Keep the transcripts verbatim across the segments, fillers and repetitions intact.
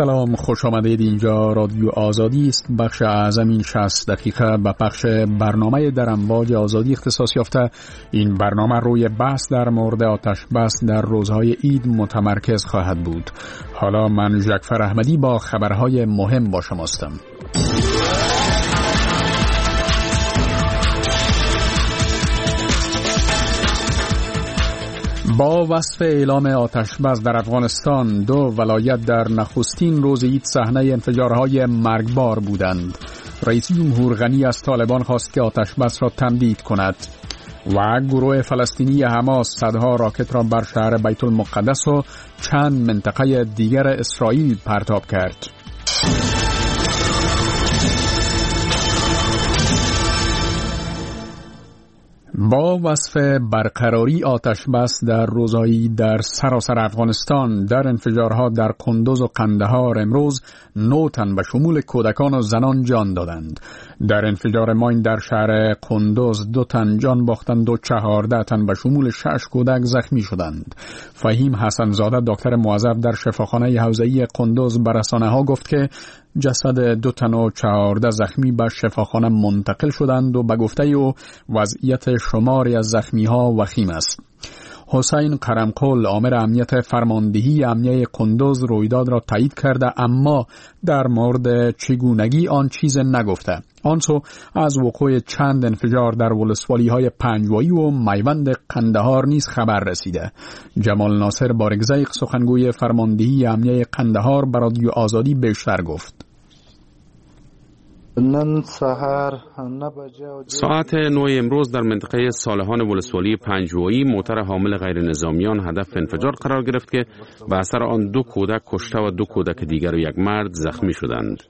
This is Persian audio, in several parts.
سلام، خوش آمدید. اینجا رادیو آزادی است. بخش اعظم این شصت دقیقه به بخش برنامه در امواج آزادی اختصاص یافته. این برنامه روی بحث در مورد آتش بس در روزهای عید متمرکز خواهد بود. حالا من جعفر احمدی با خبرهای مهم با شماستم. با وصف اعلام آتش بس در افغانستان، دو ولایت در نخستین روز عید صحنه انفجارهای مرگبار بودند. رئیس جمهور غنی از طالبان خواست که آتش بس را تمدید کند و گروه فلسطینی حماس صدها راکت را بر شهر بیت المقدس و چند منطقه دیگر اسرائیل پرتاب کرد. با وصف برقراری آتش بس در روزایی در سراسر افغانستان، در انفجارها در کندوز و قندهار امروز نه تن به شمول کودکان و زنان جان دادند. در انفجار ماین در شهر کندوز دو تن جان باختند و چهارده تن به شمول شش کودک زخمی شدند. فهیم حسن زاده دکتر موظف در شفاخانه حوزه‌ای کندوز به رسانه‌ها گفت که جسد دو تن و چهارده زخمی به شفاخانه منتقل شدند و به گفته او وضعیت شماری از زخمی ها وخیم است. حسین قرمقل آمر امنیت فرماندهی امنیه کندوز رویداد را تایید کرده، اما در مورد چگونگی آن چیز نگفته. آنسو از وقوع چند انفجار در ولسوالی های پنجوایی و میوند قندهار نیز خبر رسیده. جمال ناصر بارگزیق سخنگوی فرماندهی امنیه قندهار به رادیو آزادی بیشتر گفت. ساعت نه امروز در منطقه صالحان ولسوالی پنجوایی موتر حامل غیر نظامیان هدف انفجار قرار گرفت که به اثر آن دو کودک کشته و دو کودک دیگر و یک مرد زخمی شدند.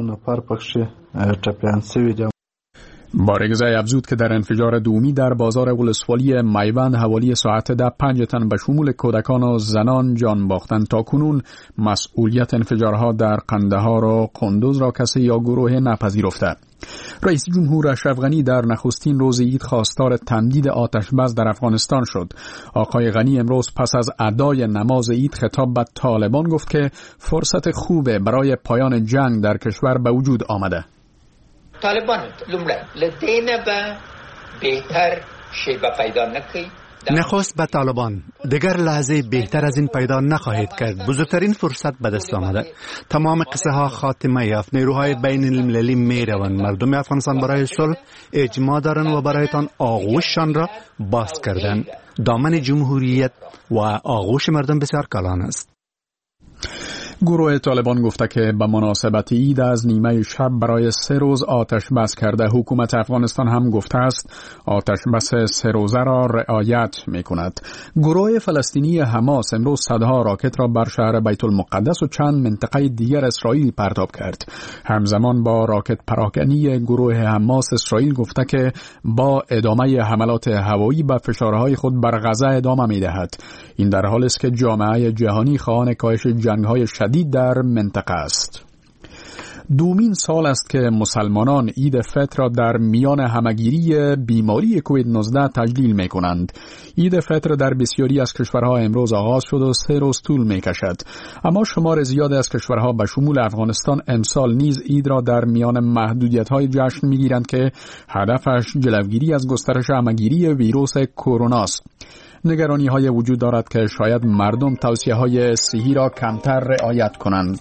بارگزای افزود که در انفجار دومی در بازار ولسوالی میوند حوالی ساعت ده پنج تن به شمول کودکان و زنان جان باختند. تا کنون مسئولیت انفجارها در قندهار و کندوز را کسی یا گروه نپذیرفته. رئیس جمهور اشرف غنی در نخستین روز عید خواستار تمدید آتش بس در افغانستان شد. آقای غنی امروز پس از ادای نماز عید خطاب به طالبان گفت که فرصت خوبه برای پایان جنگ در کشور به وجود آمده. طالبان لومړی لدینه به بهتر شیبه پیدا نکړي. نخست به طالبان دیگر لحظه بهتر از این پیدا نخواهید کرد. بزرگترین فرصت به دست آمده. تمام قصه ها خاتمه یافت. نیروهای بین المللی می روند. مردم افغانستان برای صلح اجماع دارند و برایتان آغوششان را باز کردند. دامن جمهوریت و آغوش مردم بسیار کلان است. گروه طالبان گفته که به مناسبت عید از نیمه شب برای سه روز آتش بس کرده. حکومت افغانستان هم گفته است آتش بس سه روزه را رعایت می کند. گروه فلسطینی حماس امروز صدها راکت را بر شهر بیت المقدس و چند منطقه دیگر اسرائیل پرتاب کرد. همزمان با راکت پراکنی گروه حماس، اسرائیل گفته که با ادامه حملات هوایی به فشارهای خود بر غزه ادامه می دهد. این در حالی است که جامعه جهانی خواهان کاهش جنگ‌های شدید در منطقه است. دومین سال است که مسلمانان عید فطر را در میان همگیری بیماری کووید نوزده تجلیل می کنند. عید فطر در بسیاری از کشورها امروز آغاز شد و سه روز طول می کشد. اما شمار زیادی از کشورها به شمول افغانستان امسال نیز عید را در میان محدودیت‌های جشن می گیرند که هدفش جلوگیری از گسترش همگیری ویروس کرونا است. نگرانی های وجود دارد که شاید مردم توصیه های صحی را کمتر رعایت کنند.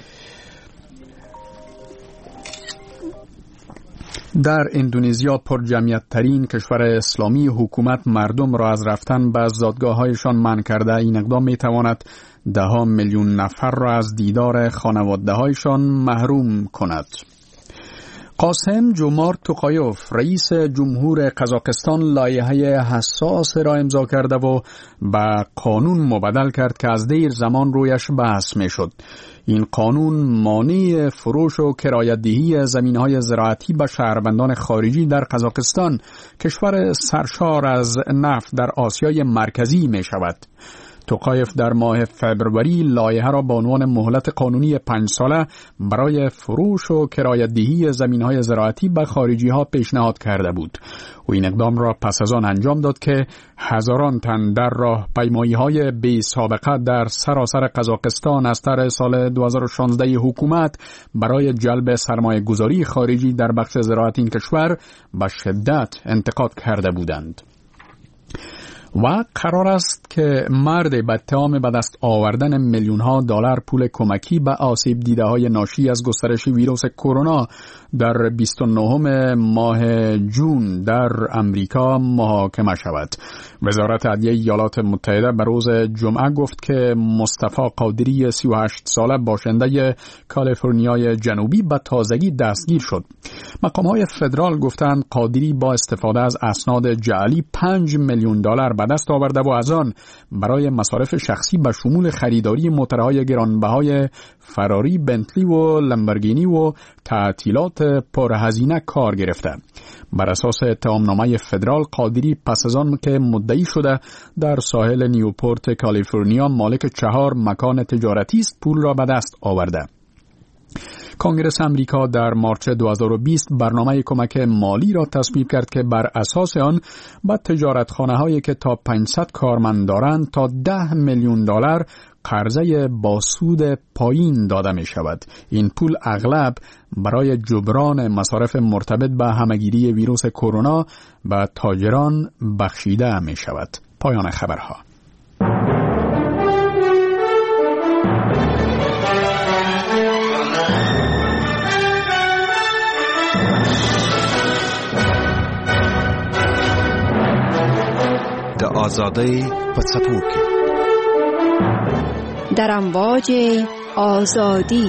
در اندونزیا، پر جمعیت ترین کشور اسلامی، حکومت مردم را از رفتن به زادگاه هایشان منع کرده. این اقدام می تواند ده ها میلیون نفر را از دیدار خانواده هایشان محروم کند. قاسم جومارت توقایوف رئیس جمهور قزاقستان لایحه حساس را امضا کرده و به قانون مبدل کرد که از دیر زمان رویش بحث می شد. این قانون مانع فروش و کرایه‌دهی زمین‌های زراعتی به شهروندان خارجی در قزاقستان، کشور سرشار از نفت در آسیای مرکزی می شود. توقایف در ماه فبروری لایحه را به عنوان مهلت قانونی پنج ساله برای فروش و کرایه‌دهی زمین‌های زراعتی به خارجی‌ها پیشنهاد کرده بود. او این اقدام را پس از آن انجام داد که هزاران تن در راهپیمایی‌های بی سابقه در سراسر قزاقستان از طرح سال دو هزار و شانزده حکومت برای جلب سرمایه‌گذاری خارجی در بخش زراعت این کشور به شدت انتقاد کرده بودند. و قرار است که مرد به اتهام به دست آوردن میلیون ها دلار پول کمکی به آسیب دیده های ناشی از گسترش ویروس کرونا در بیست و نهم ماه جون در امریکا محاکمه شود. وزارت عدلیه ایالات متحده به روز جمعه گفت که مصطفی قادری سی و هشت ساله باشنده کالیفرنیای جنوبی به تازگی دستگیر شد. مقام های فدرال گفتند قادری با استفاده از اسناد جعلی پنج میلیون دلار به دست آورده و از آن برای مصارف شخصی به شمول خریداری موتورهای گرانبهای فراری، بنتلی و لامبورگینی و تعطیلات پرهزینه کار گرفته. بر اساس اتهامنامه فدرال قادری پس از آن که مدعی شده در ساحل نیوپورت کالیفرنیا مالک چهار مکان تجارتی است پول را به دست آورده. کنگره امریکا در مارچ دو هزار و بیست برنامه کمک مالی را تصویب کرد که بر اساس آن به تجارتخانه هایی که تا پانصد کارمند دارند تا ده میلیون دلار قرضه با سود پایین داده می شود. این پول اغلب برای جبران مصارف مرتبط به همهگیری ویروس کرونا به تاجران بخشیده می شود. پایان خبرها. د آزادی په څپو کې در امواج آزادی.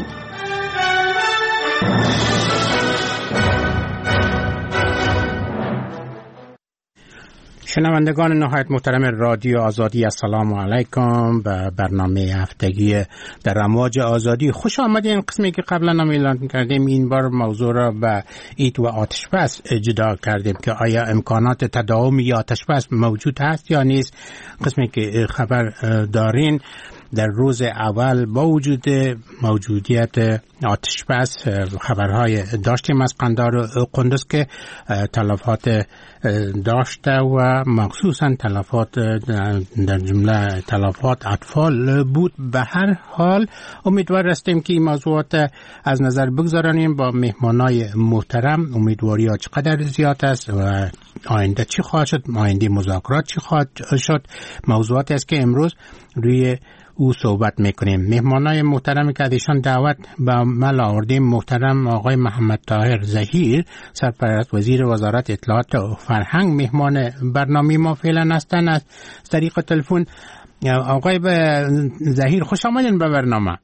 شنوندگان نهایت محترم رادیو آزادی، السلام علیکم. به برنامه هفتگی در امواج آزادی خوش آمدین. قسمی که قبلا هم اعلان کردیم این بار موضوع را به ایت و آتش بس جدا کردیم که آیا امکانات تداوم یا آتش بس موجود هست یا نیست. قسمی که خبر دارین در روز اول با وجود موجودیت آتش بس خبرهای داشتیم از قندار و قندوز که تلفات داشته و مخصوصا تلفات در جمله تلفات اطفال بود. به هر حال امیدوار هستیم که این موضوعات از نظر بگذارانیم با مهمانای محترم. امیدواری ها چقدر زیاد است و آینده چی خواهد شد، آینده مذاکرات چی خواهد شد، موضوعاتی است که امروز روی او صحبت میکنیم. مهمانای محترمی که ایشان دعوت به عمل آوردیم محترم آقای محمد طاهر ظهیر، سرپرست وزیر وزارت اطلاعات و فرهنگ، مهمان برنامه ما فعلا هستند. از طریق تلفن آقای ظهیر خوش آمدین به برنامه.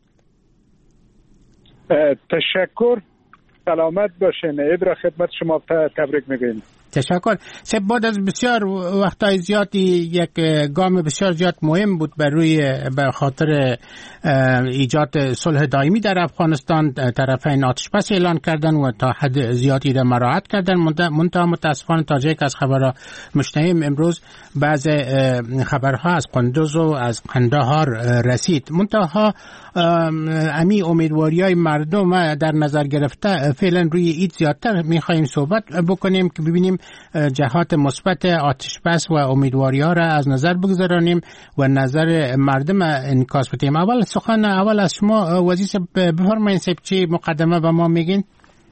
تشکر، سلامت باشین. عید را خدمت شما تبریک میگیم. تشکر. سه بعد از بسیار وقتای زیادی یک گام بسیار زیاد مهم بود بر روی به خاطر ایجاد صلح دائمی در افغانستان. طرفین آتش بس اعلان کردن و تا حد زیادی را مراعات کردن. منتها متاسفانه تا جایی که از خبرها مشتهیم امروز بعض خبرها از قندوز و از قندهار رسید. منتها امی امیدواری های مردم در نظر گرفته فعلا روی اید زیادتر میخواییم صحبت بکنیم که ببینیم جهات مثبت آتش بس و امیدواری ها را از نظر بگذارانیم و نظر مردم انعکاس بدیم. اول سخن اول از شما وزیر بفرمایید سب چی مقدمه به ما میگین.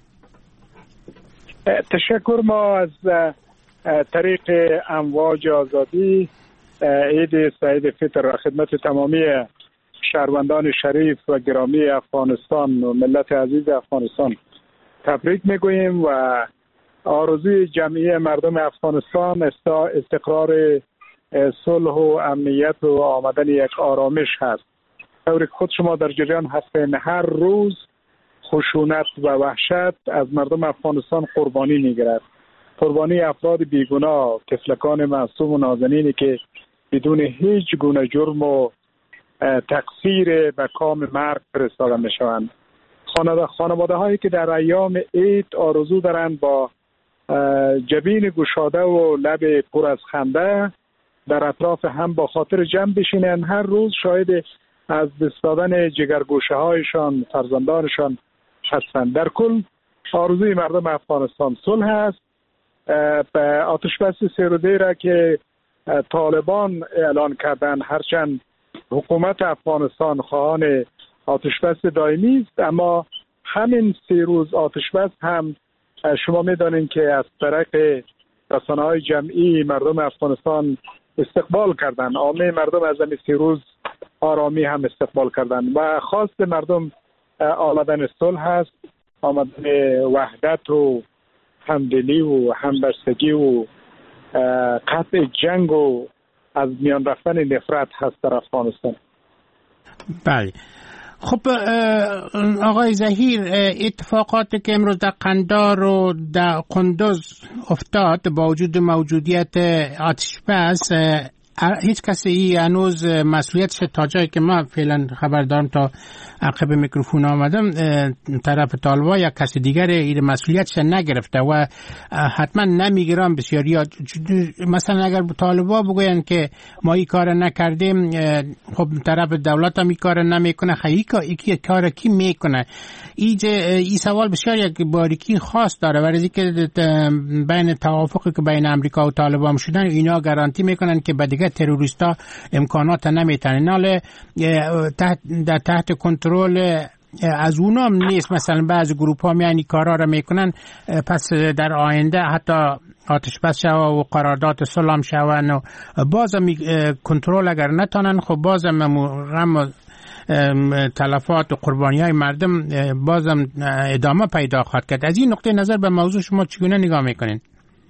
تشکر. ما از طریق امواج آزادی عید سعید فطر را خدمت تمامی شهروندان شریف و گرامی افغانستان و ملت عزیز افغانستان تبریک میگوییم و آرزوی جمعی مردم افغانستان استقرار صلح و امنیت و آمدن یک آرامش هست. طوری خود شما در جریان هستین هر روز خشونت و وحشت از مردم افغانستان قربانی میگیرد. قربانی افراد بیگناه، طفلکان معصوم و نازنینی که بدون هیچ گونه جرم و تقصیر به کام مرگ فرستاده میشوند. خانواده هایی که در ایام عید آرزو دارند با جبین گشاده و لب پر از خنده در اطراف هم با خاطر جمع بشینن، هر روز شاهد از دست دادن جگرگوشه هایشان، فرزندانشان هستند. در کل آرزوی مردم افغانستان صلح است. به آتش بس سه روزه را که طالبان اعلان کردن، هرچند حکومت افغانستان خواهان آتش بس دائمی است، اما همین سه روز آتش بس هم شما می‌دانید که از طریق رسانه‌های جمعی مردم افغانستان استقبال کردند. عامه مردم از این سه روز آرامی هم استقبال کردند و خواست مردم آمدن صلح است، آمدن وحدت و همدلی و همبستگی و قطع جنگ و از میان رفتن نفرت هست در افغانستان. بله. خب آقای ظهیر، اتفاقاتی که امروز در قندار و در قندوز افتاد با وجود موجودیت آتش بس، هیچ کسی هنوز مسئولیتش تا جایی که ما فعلا خبر دارم تا عقب میکروفون آمدم طرف طالبا یا کسی دیگر این مسئولیتش نگرفته و حتما نمیگیرم بسیاری. مثلا اگر طالبا بگوین که ما این کار نکردیم، خب طرف دولت هم این کار نمیکنه، خیلی یکی کار کی میکنه؟ این سوال بسیار یک باریکی خاص داره، ولی که بین توافقی که بین امریکا و طالبان شدن، اینا گارانتی میکنن که به دیگه تروریستا امکانات نمیتن، ناله تحت در تحت کنترل از اونا هم نیست. مثلا بعضی گروپ ها میانی کارا رو میکنن، پس در آینده حتی آتش بس شوه و قرارداد صلح شوه و بازم کنترل اگر نتونن، خب بازم غم تلفات و قربانی های مردم بازم ادامه پیدا خواهد کرد. از این نقطه نظر به موضوع شما چگونه نگاه میکنین؟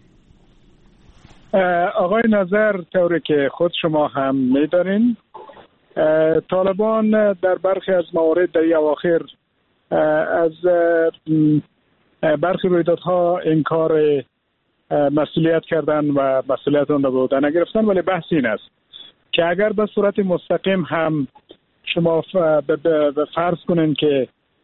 آقای نظر، طوری که خود شما هم میدانین، طالبان در برخی از موارد در اواخر از برخی رویدادها انکار مسئولیت کردن و مسئولیت آن را به عهده نگرفتن، ولی بحث این است که اگر به صورت مستقیم هم شما فرض کنین که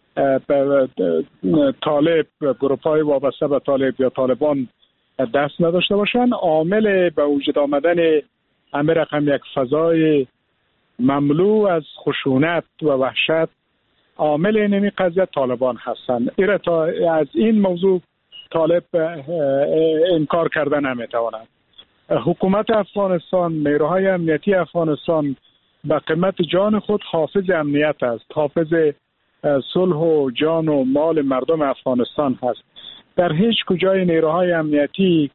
طالب، گروه‌های وابسته به طالب یا طالبان دست نداشته باشن، عامل به وجود آمدن همه رقم یک فضای مملو از خشونت و وحشت، عامل اینمی قضیه طالبان هستند. ایره تا از این موضوع طالب انکار کردن نمیتواند. حکومت افغانستان، نیروهای امنیتی افغانستان به قیمت جان خود حافظ امنیت است، حافظ صلح و جان و مال مردم افغانستان هست. در هیچ کجای نیروهای امنیتی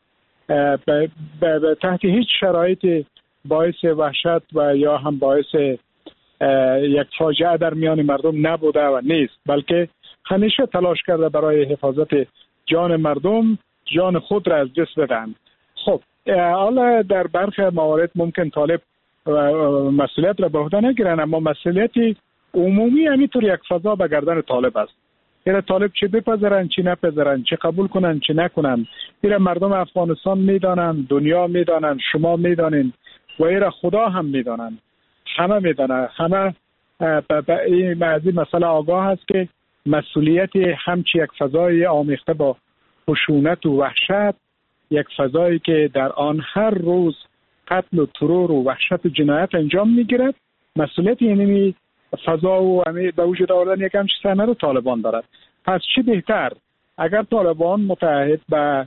تحت هیچ شرایط باعث وحشت و یا هم باعث یک فاجعه در میان مردم نبوده و نیست، بلکه همیشه تلاش کرده برای حفاظت جان مردم جان خود را از دست بدن. خب حالا در برخی موارد ممکن طالب مسئولیت را به عهده نگیرن، اما مسئولیت عمومی همینطور یک فضا به گردن طالب است. ایره طالب چه بپذیرن چه نپذیرن، چه قبول کنن چه نکنن، ایره مردم افغانستان میدانن، دنیا میدانن، شما میدانین و ایره خدا هم میدانن، همه میدانن، همه به این مسئله آگاه است که مسئولیت همچی یک فضای آمیخته با خشونت و وحشت، یک فضایی که در آن هر روز قتل و ترور و وحشت و جنایت انجام میگیرد، مسئولیت اینمی فضا و به وجود آوردن یک همچین صحنه رو طالبان دارد. پس چی بهتر اگر طالبان متحد به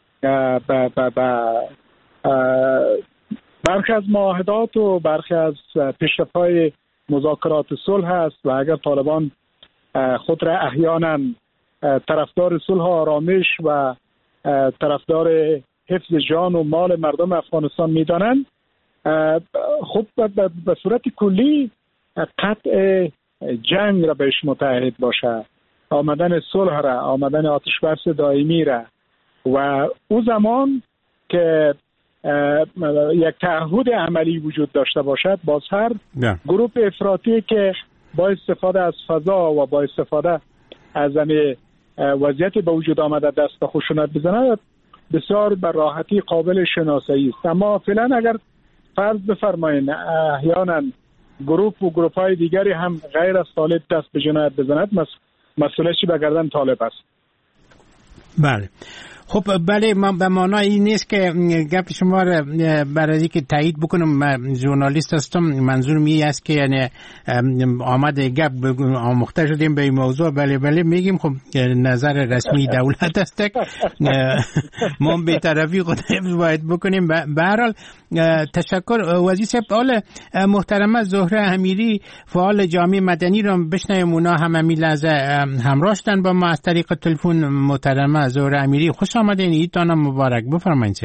برخی از معاهدات و برخی از پیشرفت‌های مذاکرات صلح است و اگر طالبان خود را احیانا طرفدار صلح و آرامش و طرفدار حفظ جان و مال مردم افغانستان میدانند، خب به صورت کلی قطع جنگ را بهش متحد باشه، آمدن صلح را، آمدن آتش بس دائمی را، و او زمان که یک تعهد عملی وجود داشته باشد، باز هر گروه افراطی که با استفاده از فضا و با استفاده از همه وضعیت به وجود آمده دست به خشونت بزند، بسیار به راحتی قابل شناسایی است. اما فعلا اگر فرض بفرمایید احیانا گروه و گروه های دیگری هم غیر از طالب دست به جنایت بزند، مسئولیتش به گردن طالب است. بله. خب بله، من به معنای این نیست که گپ شما را برای اینکه تایید بکنم، من ژورنالیست هستم، منظور می است که یعنی آمده گپ آموخته شدیم به این موضوع. بله بله میگیم خب نظر رسمی دولت است، ما به طرفی خود حفظ باید بکنیم. به هر حال تشکر وزیر صاحب. حال محترمه زهره امیری فعال جامعه مدنی را بشنویم، اونا هم همین لحظه همراه شدن با ما از طریق تلفن. محترمه زهره امیری خوش آمدین، عیدتان مبارک. بفرمایید.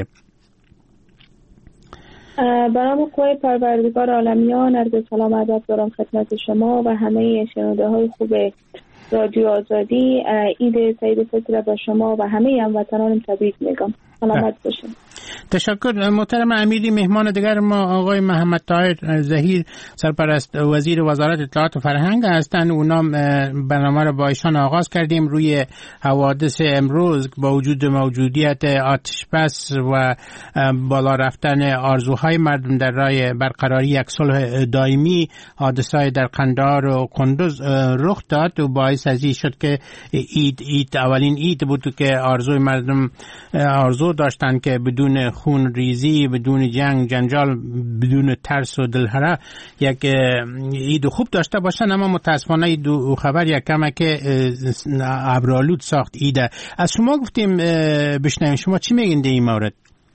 برام قوی پروردگار عالمیان عرض سلام ادب دارم خدمت شما و همه شنونده های خوب رادیو آزادی. عید سعید فطر با شما و همه هموطنانم تبریک میگم. سلامت باشین. تشکر. محترم امیری، مهمان دیگر ما آقای محمد طاهر ظهیر، سرپرست وزیر وزارت اطلاعات و فرهنگ هستند. اونا برنامه را با ایشان آغاز کردیم روی حوادث امروز با وجود موجودیت آتش بس و بالا رفتن آرزوهای مردم در راه برقراری یک صلح دائمی. حادثه‌ای در قندهار و کندوز رخ داد و باعث از این شد که عید عید اولین عید بود که آرزوی مردم آرزو داشتن که بدون خون ریزی، بدون جنگ جنجال، بدون ترس و دلهره یک عید خوب داشته باشن. اما متاسفانه دو خبر یک کمه که ابرآلود ساخت ایده. از شما گفتیم بشنویم، شما چی میگین در این مورد؟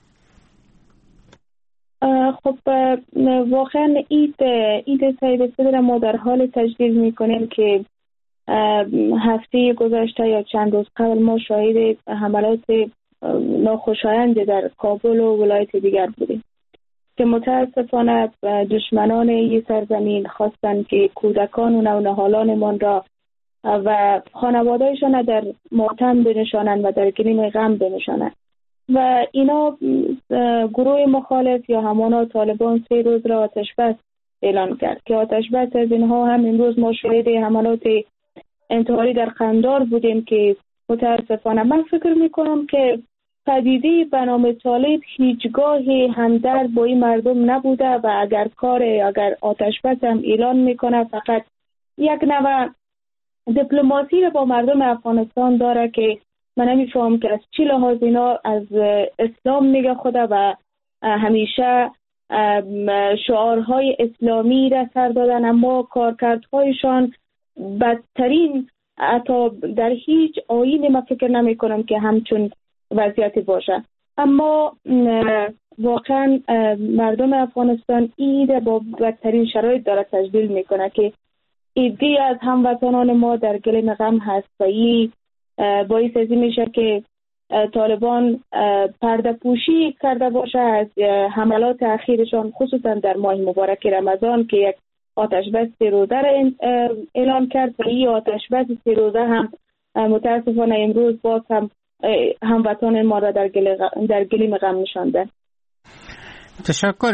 خب واقعا عید عید سعید فطر ما در حال تجدید میکنیم که هفته گذشته یا چند روز قبل ما شاهد حملات ناخوشایند در کابل و ولایت دیگر بودیم که متاسفانه دشمنان این سرزمین خواستند که کودکان و نونهالانمان را و خانواده‌شان در ماتم بنشانند و در گلیم غم بنشانند و اینا گروه مخالف یا همانا طالبان سه روز را آتش بس اعلان کرد که آتش بس از اینها هم امروز ما شاهد حملات انتحاری در قندهار بودیم که متاسفانه من فکر میکنم که پدیده به نام طالب هیچگاه همدرد با این مردم نبوده و اگر کار اگر آتش بس هم اعلان میکنه فقط یک نوع دیپلماسی رو با مردم افغانستان داره که من نمیفهم که از چی لحاظ اینا از اسلام میگه خدا و همیشه شعارهای اسلامی را سر دادن، اما کارکردهایشان بدترین حتی در هیچ آیین ما فکر نمی کنم که همچون وضعیتی باشه. اما واقعا مردم افغانستان عید با بدترین شرایط داره تجلیل میکنه که عیدی از هموطنان ما در گلیم غم هست و این باعث از این میشه که طالبان پرده پوشی کرده باشه از حملات اخیرشان، خصوصا در ماه مبارک رمضان که یک آتش بس سه روزه را اعلان کرد و این آتش بس سه روزه هم متاسفانه امروز باز هم هموطنان ما را در در گلیم غم نشانده. تشکر.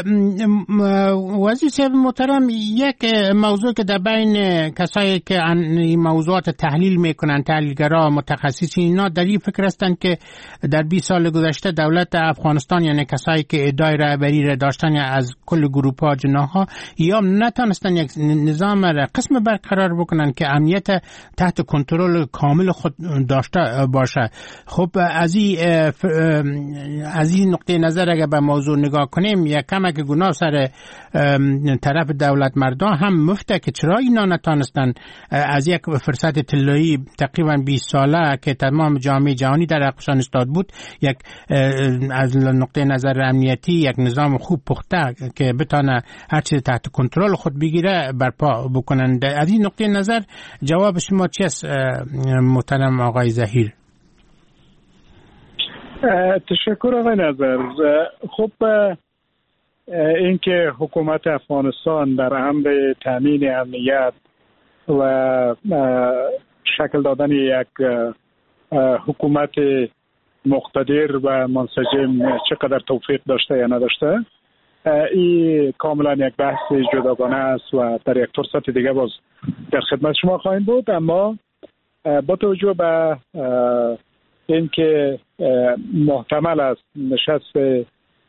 وزیر صاحب محترم، یک موضوع که در بین کسایی که این موضوعات تحلیل میکنن، تحلیلگرا متخصصین، اینا در این فکر هستند که در بیست سال گذشته دولت افغانستان یعنی کسایی که ادعای رهبری را داشتن از کل گروه ها جناح یا نتونستن یک نظام را قسم برقرار بکنن که امنیت تحت کنترل کامل خود داشته باشه. خب از این از این نقطه نظر اگر به موضوع نگاه کنیم یک کمک گناه سر طرف دولت مردان هم مفته که چرا اینا نتانستن از یک فرصت طلایی تقریبا بیست ساله که تمام جامعه جهانی در اقشان استاد بود، یک از نقطه نظر امنیتی یک نظام خوب پخته که بتانه هر چیز تحت کنترل خود بگیره برپا بکنند. از این نقطه نظر جواب شما چی است محترم آقای ظهیر؟ تشکر آقای نظر. خب اینکه حکومت افغانستان در امر تامین امنیت و شکل دادن یک حکومت مقتدر و منسجم چقدر توفیق داشته یا نداشته، این کاملا یک بحث جداگانه است و در یک فرصت دیگه باز در خدمت شما خواهیم بود. اما با توجه به اینکه محتمل است نشست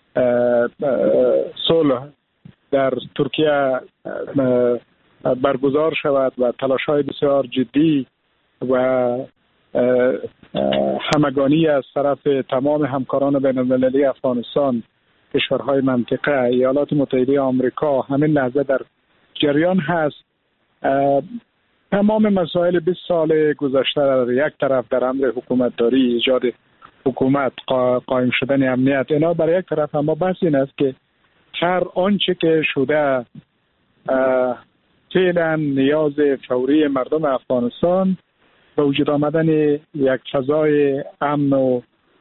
صلح در ترکیه برگزار شود و تلاش‌های بسیار جدی و همگانی از طرف تمام همکاران بین المللی افغانستان، کشورهای منطقه، ایالات متحده آمریکا همین لحظه در جریان هست. تمام مسائل بیست سال گذشته در یک طرف در امر حکومت داری، ایجاد حکومت، قائم شدن امنیت، اینا برای یک طرف، اما بحث این است که هر آنچه که شده فعلا نیاز فوری مردم افغانستان به وجود آمدن یک فضای امن و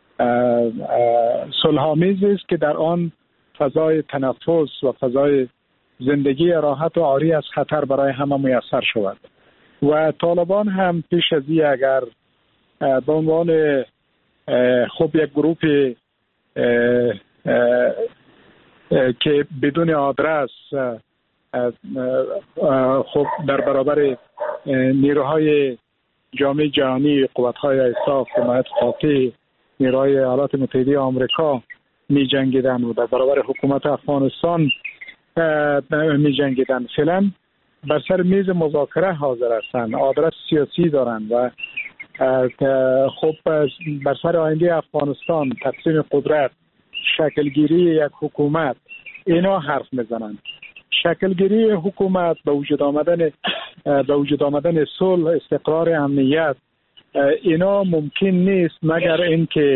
صلح‌آمیز است که در آن فضای تنفس و فضای زندگی راحت و عاری از خطر برای همه میسر شود. و طالبان هم پیش از این اگر به عنوان خب یک گروه که بدون آدرس خب در برابر نیروهای جامعه جهانی، قوت‌های ایساف، حمایت قاطع نیروهای ایالات متحده آمریکا می جنگیدن و در برابر حکومت افغانستان می جنگیدن، فعلا بر سر میز مذاکره حاضر هستند، آدرس سیاسی دارند و خب بر سر آینده افغانستان، تقسیم قدرت، شکلگیری یک حکومت، اینا حرف میزنند. شکلگیری حکومت، به وجود آمدن به وجود آمدن صلح، استقرار، امنیت، اینا ممکن نیست مگر اینکه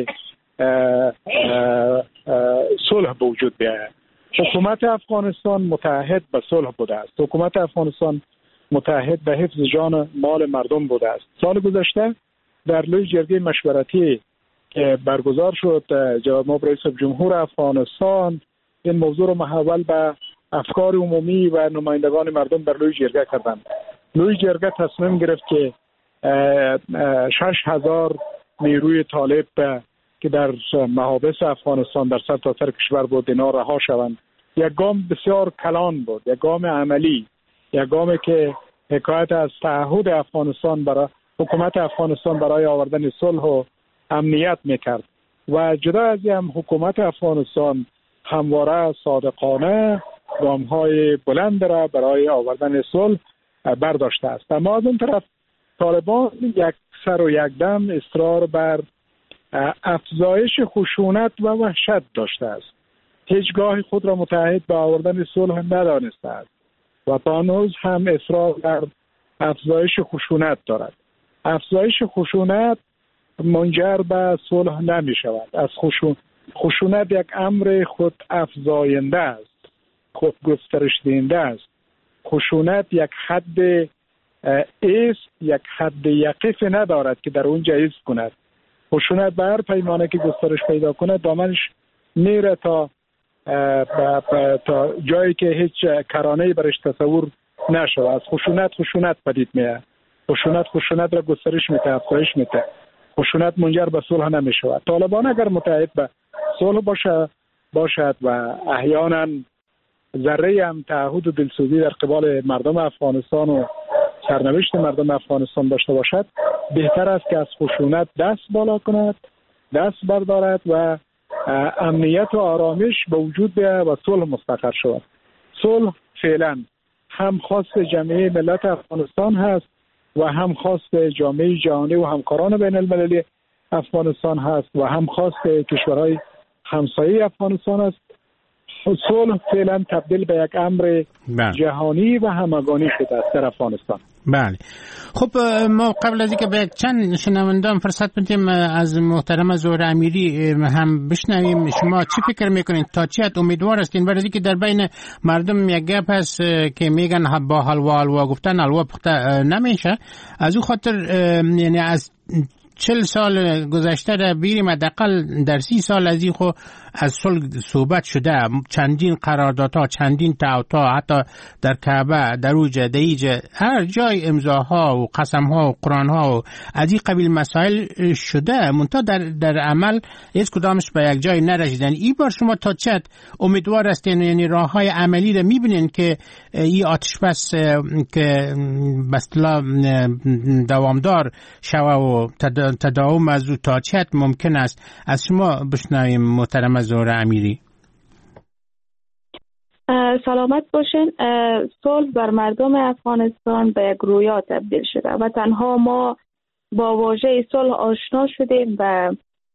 صلح به وجود بیاید. حکومت افغانستان متعهد به صلح بوده است. حکومت افغانستان متعهد به حفظ جان مال مردم بوده است. سال گذشته در لوی جرگه مشورتی که برگزار شد، جناب رئیس جمهور افغانستان این موضوع رو محول به افکار عمومی و نمایندگان مردم در لوی جرگه کردند. لوی جرگه تصمیم گرفت که شش هزار نیروی طالب که در محابس افغانستان در سرتاسر کشور بود اینا رها شوند. یک گام بسیار کلان بود، یک گام عملی، یک گامی که حکایت از تعهد افغانستان برای حکومت افغانستان برای آوردن صلح و امنیت میکرد. و جدا از این هم حکومت افغانستان همواره صادقانه گام‌های بلند را برای آوردن صلح برداشته است. اما از اون طرف طالبان یک سر و یک دم اصرار بر افزایش خشونت و وحشت داشته است. هیچگاه خود را متعهد به آوردن صلح ندانسته است و تا هنوز هم اصرار بر افزایش خشونت دارد. افزایش خشونت منجر به صلح نمی شود. از خشون... خشونت یک امر خود افزاینده است، خود گسترش دهنده است. خشونت یک حد ایست، یک حد یقف ندارد که در اونجا ایست کند. خشونت به هر پیمانه که گسترش پیدا کنه دامنش میره تا با با تا جایی که هیچ کرانه‌ای برش تصور نشود. از خشونت خشونت پدید میاد. خشونت خشونت را گسترش میده، افزایش میده. خشونت منجر به صلح نمیشود. طالبان اگر متعهد به صلح باشه باشد و احیانا ذره هم تعهد و دلسوزی در قبال مردم افغانستان و سرنوشت مردم افغانستان داشته باشد، بهتر است که از خشونت دست بالا کند، دست بردارد و امنیت و آرامش به وجود بیاید و صلح مستقر شود. صلح فعلا هم خواست جامعه ملت افغانستان هست و هم خواست جامعه جهانی و همکاران بین المللی افغانستان هست و هم خواست کشورهای همسایه افغانستان است. صلح فعلا تبدیل به یک امر بله. جهانی و همگانی شده است در افغانستان. بله. خب ما قبل از اینکه به یک چند شنوندگان فرصت بدیم از محترم زهره امیری هم بشنویم، شما چی فکر میکنید؟ تا چی حد امیدوار هستین؟ برای اینکه در بین مردم یک گپ هست که میگن با حلوا حلوا گفتن حلوا پخته نمیشه. از اون خاطر یعنی از چل سال گذشته را بیریم، حداقل در سی سال از این خو از صلح صحبت شده، چندین قراردادها، چندین تعهدها، حتی در کعبه، در اوج، دیج، هر جای امضاها و قسمها و قرآنها و از این قبیل مسائل شده، منتها در در عمل هیچ کدامش به یک جای نرسیدن. این بار شما تا چت امیدوار هستین، یعنی راههای عملی را میبینین که این آتش بس که به اصطلاح دوامدار شوه و تداوم از او تا چت ممکن است؟ از شما بشنویم محترم زهره امیری. سلامت باشین. صلح بر مردم افغانستان به یک رویا تبدیل شده و تنها ما با واژه صلح آشنا شدیم و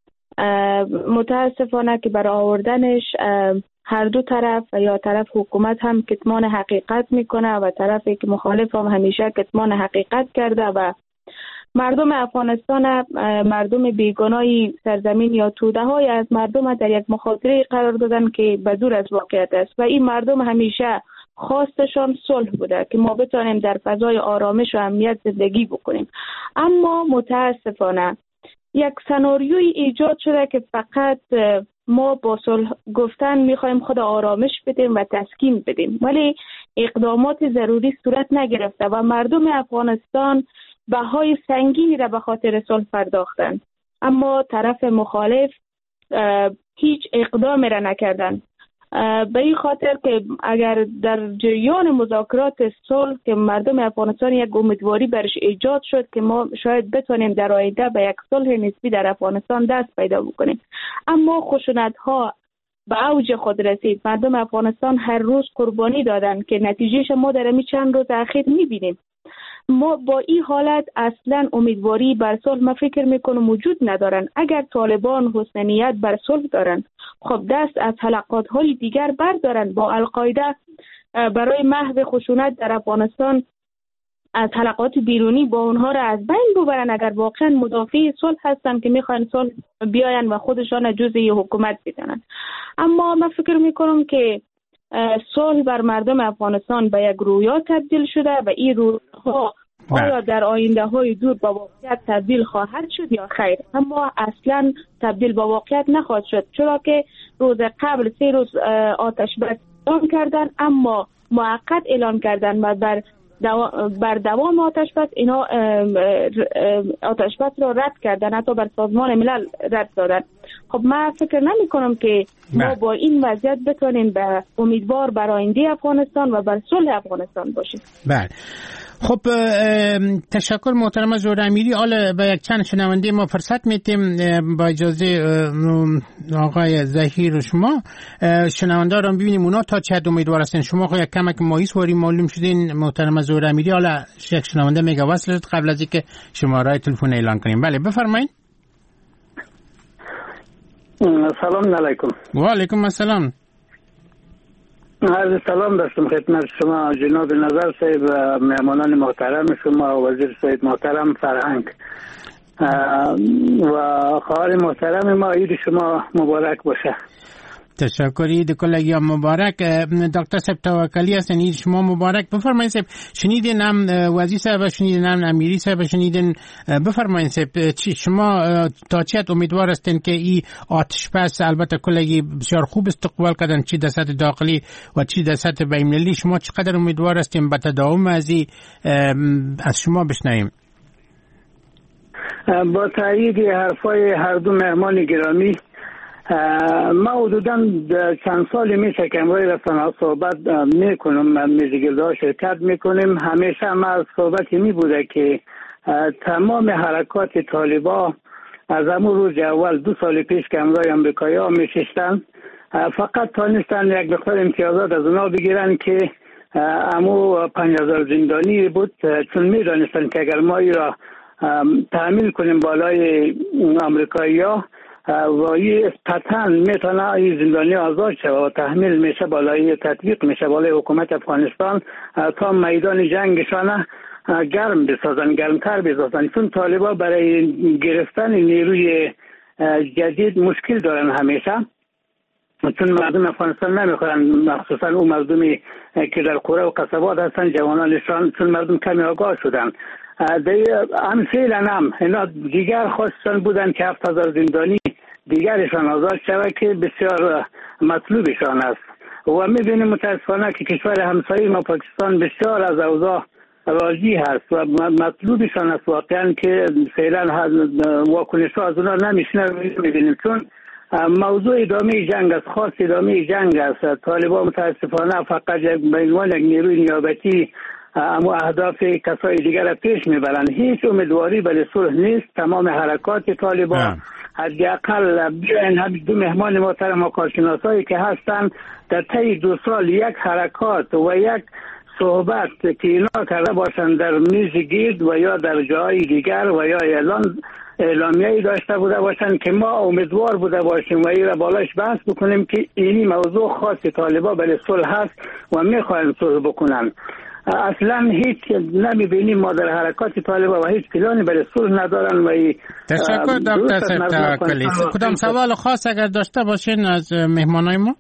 متاسفانه که برای آوردنش هر دو طرف یا طرف حکومت هم کتمان حقیقت میکنه و طرفی که مخالف هم همیشه کتمان حقیقت کرده و مردم افغانستان مردم بیگناهی سرزمین یا توده های از مردم در یک مخاطره قرار دادن که بدور از واقعیت است و این مردم همیشه خواستشان صلح بوده که ما بتانیم در فضای آرامش و امنیت زندگی بکنیم. اما متاسفانه یک سناریوی ایجاد شده که فقط ما با صلح گفتن میخوایم خود آرامش بدیم و تسکین بدیم، ولی اقدامات ضروری صورت نگرفته و مردم افغانستان بهای سنگینی را به خاطر صلح پرداختند، اما طرف مخالف هیچ اقدامی را نکردند. به این خاطر که اگر در جریان مذاکرات صلح که مردم افغانستان یک امیدواری برش ایجاد شد که ما شاید بتونیم در آینده به یک صلح نسبی در افغانستان دست پیدا بکنیم، اما خشونت ها به اوج خود رسید. مردم افغانستان هر روز قربانی دادن که نتیجهش ما در همین چند روز اخیر میبینیم. ما با این حالت اصلا امیدواری بر صلح ما فکر میکنم وجود ندارن. اگر طالبان حسن نیت بر صلح دارن، خب دست از حلقات های دیگر بردارن، با القاعده برای محو خشونت در افغانستان از حلقات بیرونی با اونها را از بین ببرن. اگر واقعا مدافع صلح هستن که میخوان صلح بیاین و خودشان جزء حکومت بدونن. اما من فکر میکنم که صلح بر مردم افغانستان به یک رویا تبدیل شده و این رویاها آیا در آینده های دور با واقعیت تبدیل خواهد شد یا خیر، اما اصلا تبدیل با واقعیت نخواهد شد، چرا که روز قبل سه روز آتش بس اعلان کردن، اما موقت اعلان کردن و بر بر دوام آتش بس اینا آتش بس را رد کردن، حتی بر سازمان ملل رد دادن. خب من فکر نمی کنم که ما با این وضعیت بتونیم به امیدوار بر آینده افغانستان و بر صلح افغانستان باشیم. بله. خب تشکر محترم زهره امیری. حالا به یک چند شنونده ما فرصت میتیم با اجازه آقای ظهیر و شما شنونده رو ببینیم اونا تا چه حد امیدوار هستن. شما آقای کمک ماییس واری معلوم شدین محترم زهره امیری. حالا یک شنونده میگه وصل شد قبل از اینکه شماره تلفن اعلان کنیم. بله بفرمایید. سلام علیکم. و علیکم السلام. عرض سلام داشتم خدمت شما جناب نظر صاحب و مهمانان محترم شما و وزیر صاحب محترم فرهنگ و خواهر محترم ما. عید شما مبارک باشه. تشکر. عید کل ایام مبارک. دکتر صاحب توکلی هستن، عید شما مبارک. بفرمایید صاحب. شنیدین هم وزیر صاحب شنیدین هم امیری صاحب شنیدین. بفرمایید صاحب شما تا چه حد امیدوار هستین که این آتش بس البته کلی بسیار خوب استقبال کردن، چی در سطح داخلی و چی در سطح بین‌المللی، شما چقدر امیدوار هستین به تداوم از این از شما بشنویم؟ با تایید حرفای هر دو مهمان گرامی، ما حدوداً چند سالی میشه که امروی رسانه‌ها صحبت میکنم، میزگردها شرکت میکنیم. همیشه ما از صحبتی می بوده که تمام حرکات طالبا از همون روز اول دو سال پیش که امروی امریکایی ها میششتن فقط تانستن یک بخور امتیازات از اونا بگیرن که امو پنج هزار زندانی بود، چون میدانستن که اگر ما ای را تحمیل کنیم بالای امریکایی ها و این قطعا میتونه این زندانی آزاد شد و تحمیل میشه بالای تطبیق میشه بالای حکومت افغانستان تا میدان جنگشان گرم بسازن، گرمتر بسازن، چون طالبا برای گرفتن نیروی جدید مشکل دارن همیشه، چون مردم افغانستان نمیخورن، مخصوصا اون مردمی که در قرى و قصبات هستن جوانانشان، چون مردم کمی آگاه شدن. هم فعلا هم اینا دیگر خواستن بودن که هفت هزار زندانی دیگرشان آزاد شود که بسیار مطلوبشان است و میبینیم متاسفانه که کشور همسایه ما پاکستان بسیار از اوضاع راضی هست و مطلوبشان است واقعا که فعلا واکنش ها از اونا نمیشنویم. میبینیم چون موضوع ادامه جنگ است، خاص ادامه جنگ است. طالبان متاسفانه فقط به عنوان یک نیروی نیابتی اما اهداف کسای دیگر را پیش میبرند. هیچ امیدواری برای صلح نیست. تمام حرکات طالبان حداقل بیاین هم دو مهمان محترم و کارشناسایی که هستند در طی دو سال یک حرکات و یک صحبت که اینا کرده باشند در میز گرد و یا در جای دیگر و یا اعلان اعلامیه‌ای داشته بوده باشند که ما امیدوار بوده باشیم و این را بالاش بحث بکنیم که این موضوع خاص طالبان برای صلح هست و میخواهند صلح بکنن. اصلا هیچ نمیبینیم ما در حرکات طالبان و هیچ پلانی برای صلح ندارن و تشکر دکتر صاحب توکلی. کدام سوال خاص اگر داشته باشین از مهمانای ما؟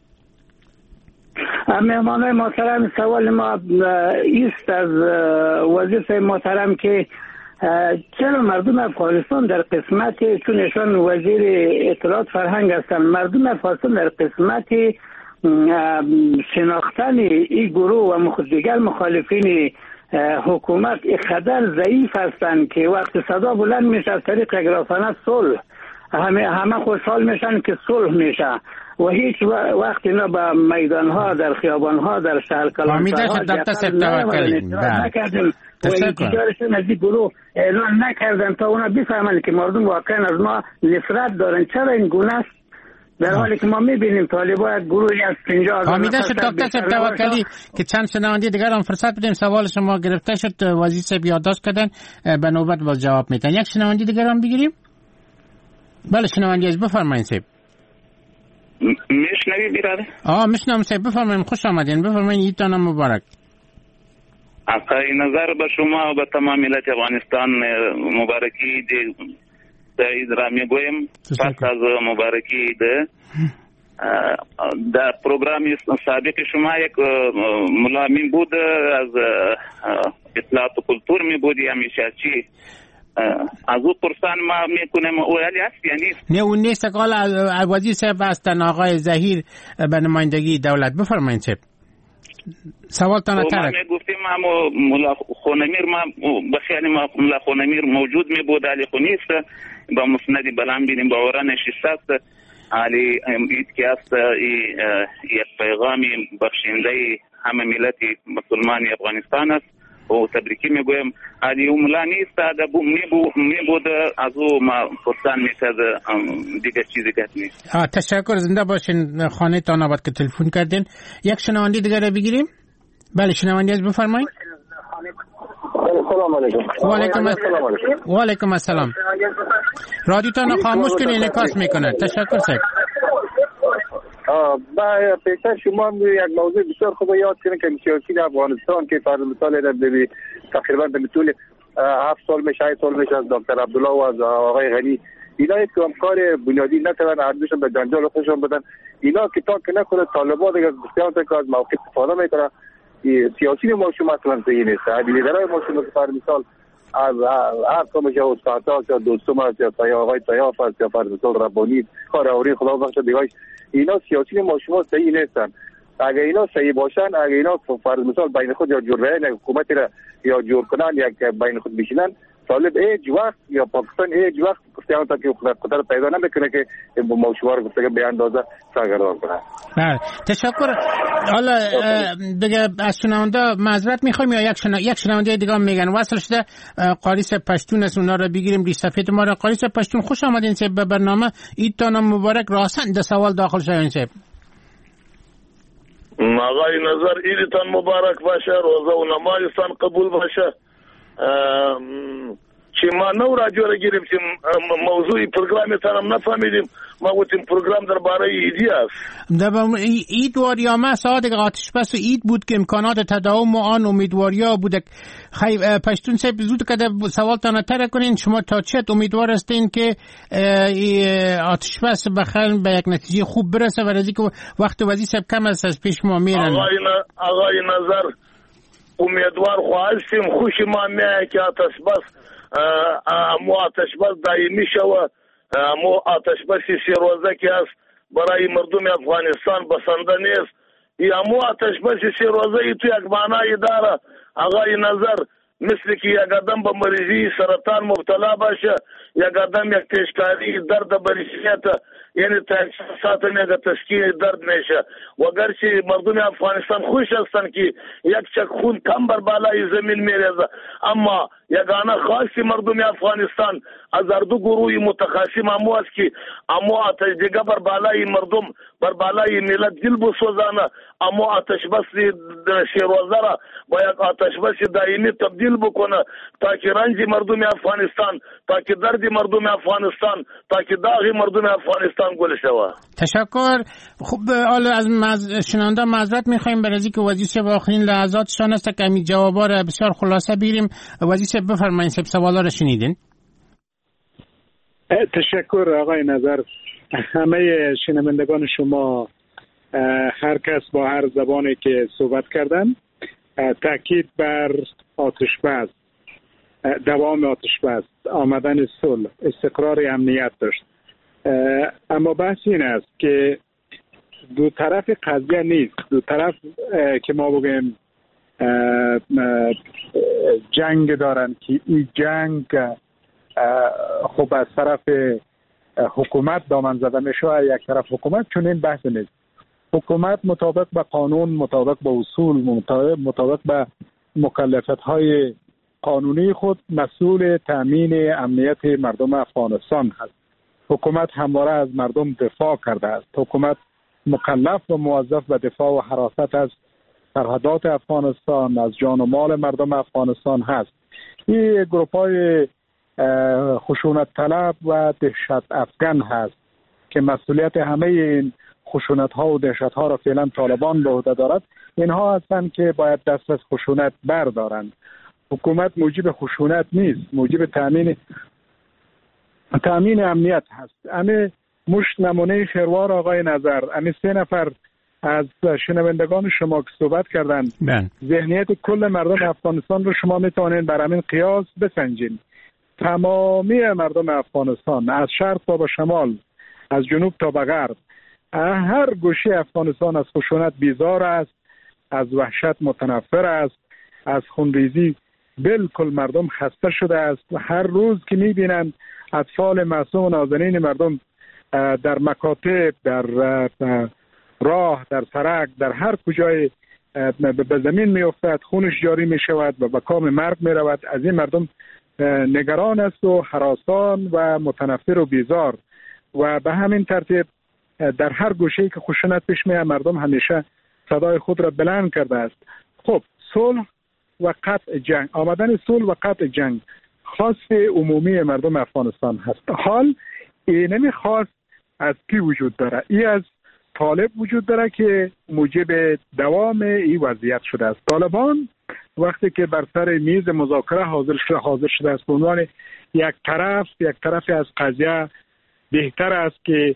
مهمانای محترم، سوال ما است از وزیر محترم که چرا مردم افغانستان در قسمت، چون ایشان وزیر اطلاعات فرهنگ هستند، مردم افغانستان در قسمت شناختن این گروه و دیگر مخالفین حکومت اقدر ضعیف هستند که وقت صدا بلند میشه از طریق اگرافانه صلح همه همه خوشحال میشن که صلح میشه و هیچ وقت اینا به میدان ها، در خیابان ها، در شهر کلانترها نکردن و اتجارشون از این گروه اعلان نکردن تا اونا بفهمن که مردم واقعا از ما نفرت دارن. چرا این گونه است در حالی که ما میبینیم طالبان گروهی از پنجاه هزار حمیده شد دکتر توکلی که چند شنونده دیگر هم فرصت بدیم سوال شما گرفته شد، وزیر صاحب یادداشت کردن به نوبت باز جواب میدن. یک شنونده دیگر هم بگیریم. بله شنونده از بفرمایید صاحب. میشنوی بیراده؟ آه میشنوم صاحب، بفرمایید. خوش آمدین، بفرمایید. عیدتان مبارک. اقای نظر به شما و به تمام ملت افغانستان مبارکی عید را میگویم. پس از مبارکی ده در پروگرام سابق شما یک ملامی بود از اطلاعات و کلتور می بودی همیشه چی از او پرسان ما میکنم او یعنی هست یا نیست؟ نه اون نیست. قال وزیر صاحب هستن آقای ظهیر به نمایندگی دولت. بفرمایید صاحب سوال تانه ترک. ما میگفتیم ما ملا خونمیر ما بخیلی ما ملا خونمیر موجود می بود علی خونیست با مسندی بلند بینیم با ورا نشسته است علی اید که است یک پیغامی بخشنده همه ملت مسلمان افغانستان است و تبریکی میگویم علی اون ملا نیست در بو می بود از او ما پرسان میکرد دیگه چیزی که نیست. تشکر، زنده باشین. خانه تان آباد که تلفن کردین. یک شنونده دیگر رو بگیریم. بله شنونده از بفرمایید. سلام علیکم. و علیکم السلام. و علیکم السلام. رادیو تان خاموش کنید، انعکاس میکنه. تشکر صاحب. با پیشتر شما یک موضوع بسیار خوب یاد کنید که سیاسی افغانستان که فرض مثال در تقریبا به طول هفت سال میشه، هشت سال میشه از دکتر عبدالله و از آقای غنی اینا یک کار بنیادی نکردن، هردوشون به جنجال خودشون بدن. اینا که تا که نکنه طالبان دیگه بسیار که از موقع استفاده میکنه. سیاسی ما شما اصلا صحیح نیست. لیدرای ما شما فرض مثال از هر کمش یا استادا یا دوستم است یا آقای طیاف است یا فرض مثال ربانی کاراوری خدا بخش دیگه اینا سیاسی ما شما صحیح نیستن. اگر اینا صحیح باشن، اگر اینا فرض مثال بین خود یا جور بین حکومت را یا جور کنن یا بین خود بشینن، طالب هیچ وقت یا پاکستان هیچ وقت گفتم تا که قدرت پیدا نمیکنه که ما شما رو گفته به اندازه سرگردان کنه. بله تشکر. حالا دیگه از شنونده معذرت میخوایم یا یک شنونده یک شنونده دیگه هم میگن وصل شده قاریس پشتون است، اونا رو بگیریم ری صفحه ما رو. قاریس پشتون خوش آمدین صاحب به برنامه. عیدتان مبارک. راسن ده سوال داخل شوین صاحب. آقای نظر عیدتان مبارک باشه، روزه و نمازتان قبول باشه. چې ما نو راجو را گرفتیم موضوعی پروگرامیتان هم نفهمیدیم. ما گفتیم پروگرام درباره ایدی است. اید واریامه صادق آتش بس اید بود که امکانات تداوم آن امیدواریا بوده. خیلی پشتون صاحب زود کده سوال تانه تره کنین شما تا چت امیدوار هستین که آتش بس بخیر به یک نتیجه خوب برسه و رازی که وقت وزیر صاحب کم است از پیش ما میرن. آقای, آقای نظر امیدوار خواهستیم خوش ما میه که آتش بس مو آتش بس دائمی شوه، مو آتش بسی سی روزه که است برای مردم افغانستان بسنده نیست. یا مو آتش بسی سی روزه ای تو یک معنی داره آقای نظر، مثل که یک آدم به مریضی سرطان مبتلا باشه، یک آدم یک تشکاری درد بریشیت یعنی ساعت میگه تسکیه درد میشه و گرچه مردم افغانستان خوش هستند که یک چک خون کم بر بالای زمین میریزه، اما یگانه خاصی مردم افغانستان از هر دو گروه متخاصم امو است که امو آتش دیگه بر بالای مردم بر بالای ملت دل بسوزانه، امو آتش بس شیروازه را با یک آتش بس دائمی تبدیل بکنه تا که رنج مردم افغانستان، تا که درد مردم افغانستان، تا که داغ مردم افغانستان گل شود. تشکر. خوب حالا از مز... شنونده معذرت میخوایم برای اینکه وزیر با آخرین لحظاتشان است که همین جوابا را بسیار خلاصه بیریم. وزیر بفرمایید، سب سوالا را شنیدین. تشکر آقای نظر. همه شنوندگان شما هر کس با هر زبانی که صحبت کردن تاکید بر آتش بس، دوام آتش بس، آمدن صلح، استقرار امنیت داشت. اما بحث این است که دو طرف قضیه نیست. دو طرف که ما بگیم جنگ دارن که این جنگ خب از طرف حکومت دامن زده میشه، یک طرف حکومت، چون این بحث نیست. حکومت مطابق به قانون، مطابق به اصول، مطابق به مکلفیت های قانونی خود مسئول تامین امنیت مردم افغانستان هست. حکومت همواره از مردم دفاع کرده است. حکومت مکلف و موظف به دفاع و حراست از سرحدات افغانستان، از جان و مال مردم افغانستان هست. این گروپ های خشونت طلب و دهشت افغان هست که مسئولیت همه این خشونت ها و دهشت ها را فعلا طالبان به عهده دارد. اینها هستند که باید دست از خشونت بردارند. حکومت موجب خشونت نیست، موجب تامین تامین امنیت هست. همه مشت نمونه خروار آقای نظر، همه سه نفر از شنوندگان شما که صحبت کردن ذهنیت کل مردم افغانستان رو شما میتونین بر همین قیاس بسنجین. تمامی مردم افغانستان از شرق تا به شمال، از جنوب تا به غرب، هر گوشه افغانستان از خشونت بیزار است، از وحشت متنفر است، از خونریزی بالکل مردم خسته شده است. و هر روز که میبینند اطفال معصوم و نازنین مردم در مکاتب، در راه، در سرک، در هر کجای به زمین میافتد، خونش جاری میشود و به کام مرگ میرود، از این مردم نگران است و هراسان و متنفر و بیزار. و به همین ترتیب در هر گوشه‌ای که خشونت پیش میاد مردم همیشه صدای خود را بلند کرده است. خب صلح و قطع جنگ، آمدن صلح و قطع جنگ خاص عمومی مردم افغانستان هست. حال این نمیخواست از کی وجود داره؟ این از طالب وجود داره که موجب دوام این وضعیت شده است. طالبان وقتی که بر سر میز مذاکره حاضر شده حاضر شده است به عنوان یک طرف یک طرف از قضیه، بهتر است که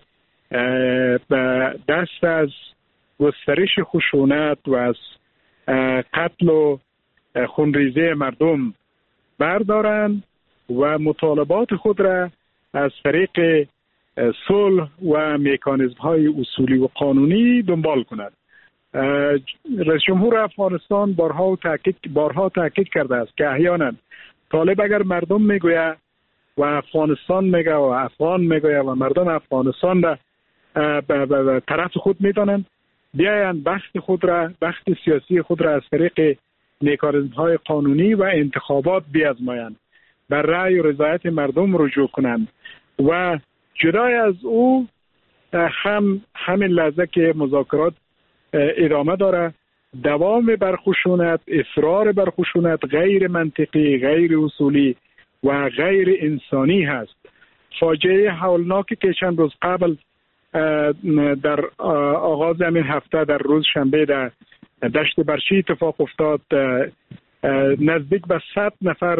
دست از گسترش خشونت و از قتل و خونریزی مردم بردارند و مطالبات خود را از طریق صلح و مکانیزم های اصولی و قانونی دنبال کند. رئیس جمهور افغانستان بارها تاکید بارها تاکید کرده است که احیانا طالب اگر مردم میگوید و افغانستان میگه و افغان میگوید و مردم افغانستان را به طرف خود میدانند، بیایند بخت خود را بخت سیاسی خود را از طریق مکانیزم های قانونی و انتخابات بیازمایند، بر رأی و رضایت مردم رجوع کنند و جدای از او هم همین لحظه که مذاکرات ادامه داره، دوام بر خشونت، اصرار بر خشونت غیر منطقی، غیر اصولی و غیر انسانی هست. فاجعه هولناکی که چند روز قبل در آغاز همین هفته در روز شنبه در دشت برچی اتفاق افتاد، نزدیک به صد نفر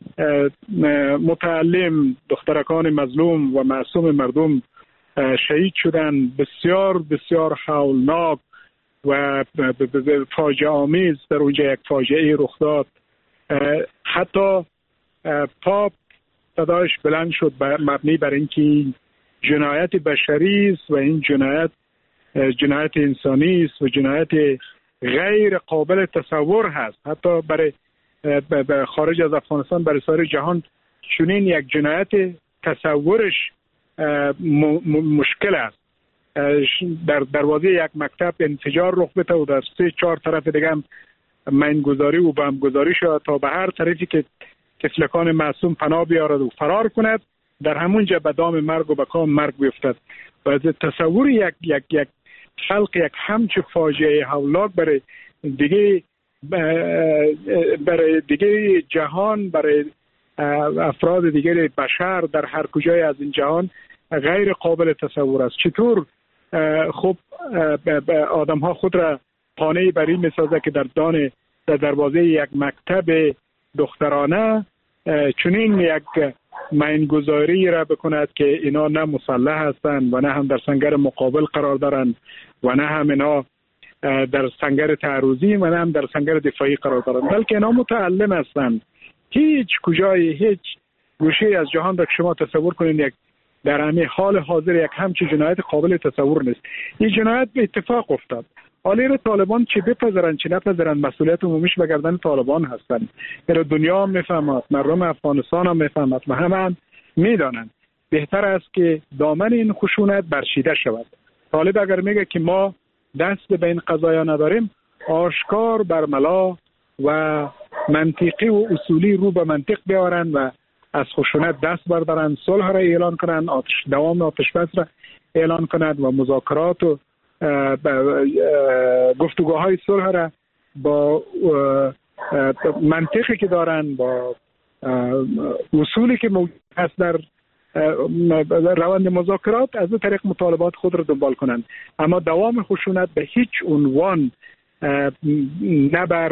متعلم، دخترکان مظلوم و معصوم مردم شهید شدند. بسیار بسیار هولناک و فاجعه آمیز در اونجا یک فاجعه رخ داد. حتی پاپ صدایش بلند شد مبنی بر اینکه جنایت بشری است و این جنایت جنایت انسانی است و جنایت غیر قابل تصور هست. حتی برای خارج از افغانستان برای سایر جهان چنین یک جنایت تصورش مشکل است. در دروازه یک مکتب انفجار رخ بده و در سه چهار طرف دیگه هم مینگذاری و بمبگذاری شد تا به هر طرفی که طفلکان معصوم پناه بیارد و فرار کند، در همونجا به دام مرگ و به کام مرگ بیفتد. و از تصور یک یک یک خلق یک همچه فاجعه هولناک برای دیگه برای دیگه جهان، برای افراد دیگر بشر در هر کجای از این جهان غیر قابل تصور است. چطور خب آدم ها خود را قانع بر این میسازه که در دان در دروازه یک مکتب دخترانه چنین یک مینگذاری را بکند که اینا نه مسلح هستند و نه هم در سنگر مقابل قرار دارند و نه هم اینا در سنگر تعرضی و نه هم در سنگر دفاعی قرار دارند، بلکه اینا متعلم هستند. هیچ کجای هیچ گوشه از جهان را که شما تصور کنید یک در همین حال حاضر یک همچین جنایت قابل تصور نیست. این جنایت به اتفاق افتاد. حالا طالبان چه بپذیرند چه نپذیرند مسئولیت عمومیش به گردن طالبان هستند. اینا دنیا هم میفهمد، مردم افغانستان هم میفهمد و همه هم میدانند. بهتر است که دامن این خشونت برچیده شود. طالب اگر میگه که ما دست به این قضایا نداریم، آشکار برملا و منطقی و اصولی رو به منطق بیارند و از خشونت دست بردارند، صلح را اعلان کنند، آتش دوام آتش بس را اعلان کنند و مذاکرات و گفتگوهای صلح را با منطقی که دارند، با اصولی که موجود است در روند مذاکرات، از این طریق مطالبات خود را دنبال کنند. اما دوام خشونت به هیچ عنوان نه بر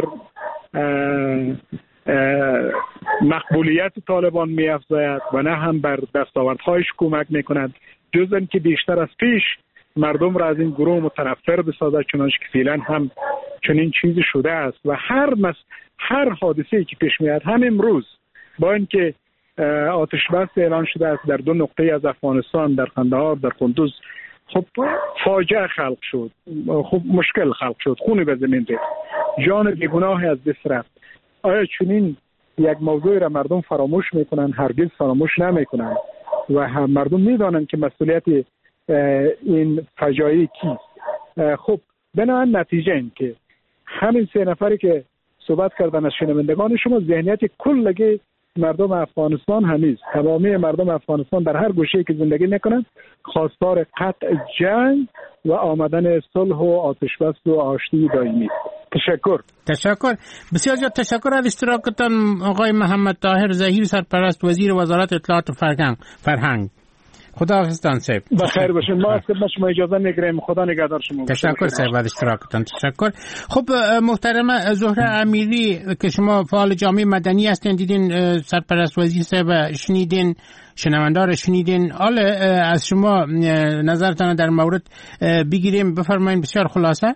مقبولیت طالبان می افزاید و نه هم بر دستاوردهایش کمک می کند، جز اینکه بیشتر از پیش مردم را از این گروه متنفر بسازد، چنانچه که فعلا هم چنین چیزی شده است. و هر مس... هر حادثه‌ای که پیش میاد، هم امروز با اینکه آتش بس اعلان شده است در دو نقطه از افغانستان، در قندهار، در قندوز، خب فاجعه خلق شد، خب مشکل خلق شد، خون به زمین ریخت، جان بیگناه از دست رفت. آیا چنین یک موضوعی را مردم فراموش میکنن؟ هرگز فراموش نمیکنن و هم مردم میدانند که مسئولیت این فجایع کیست. خب بنابراین نتیجه این که همین سه نفری که صحبت کردن از شنوندگان شما، ذهنیت کلگی مردم افغانستان همیست، تمامی مردم افغانستان در هر گوشه‌ای که زندگی میکنند خواستار قطع جنگ و آمدن صلح و آتش بس و آشتی دائمی. تشکر. تشکر. بسیار زیاد تشکر از اشتراکتان آقای محمد طاهر ظهیر، سرپرست وزیر وزارت اطلاعات و فرهنگ. فرهنگ. خدا حافظتان صاحب. بخیر باشین. ما از خدمت شما اجازه میگیریم. خدا نگهدار شما. تشکر صاحب از اشتراکتان. تشکر. خب محترم زهره امیری که شما فعال جامعه مدنی هستین، دیدین سرپرست وزیر صاحب شنیدین، شنوندار شنیدین، حالا از شما نظرتان در مورد بگیریم، بفرمایید. بسیار خلاصه.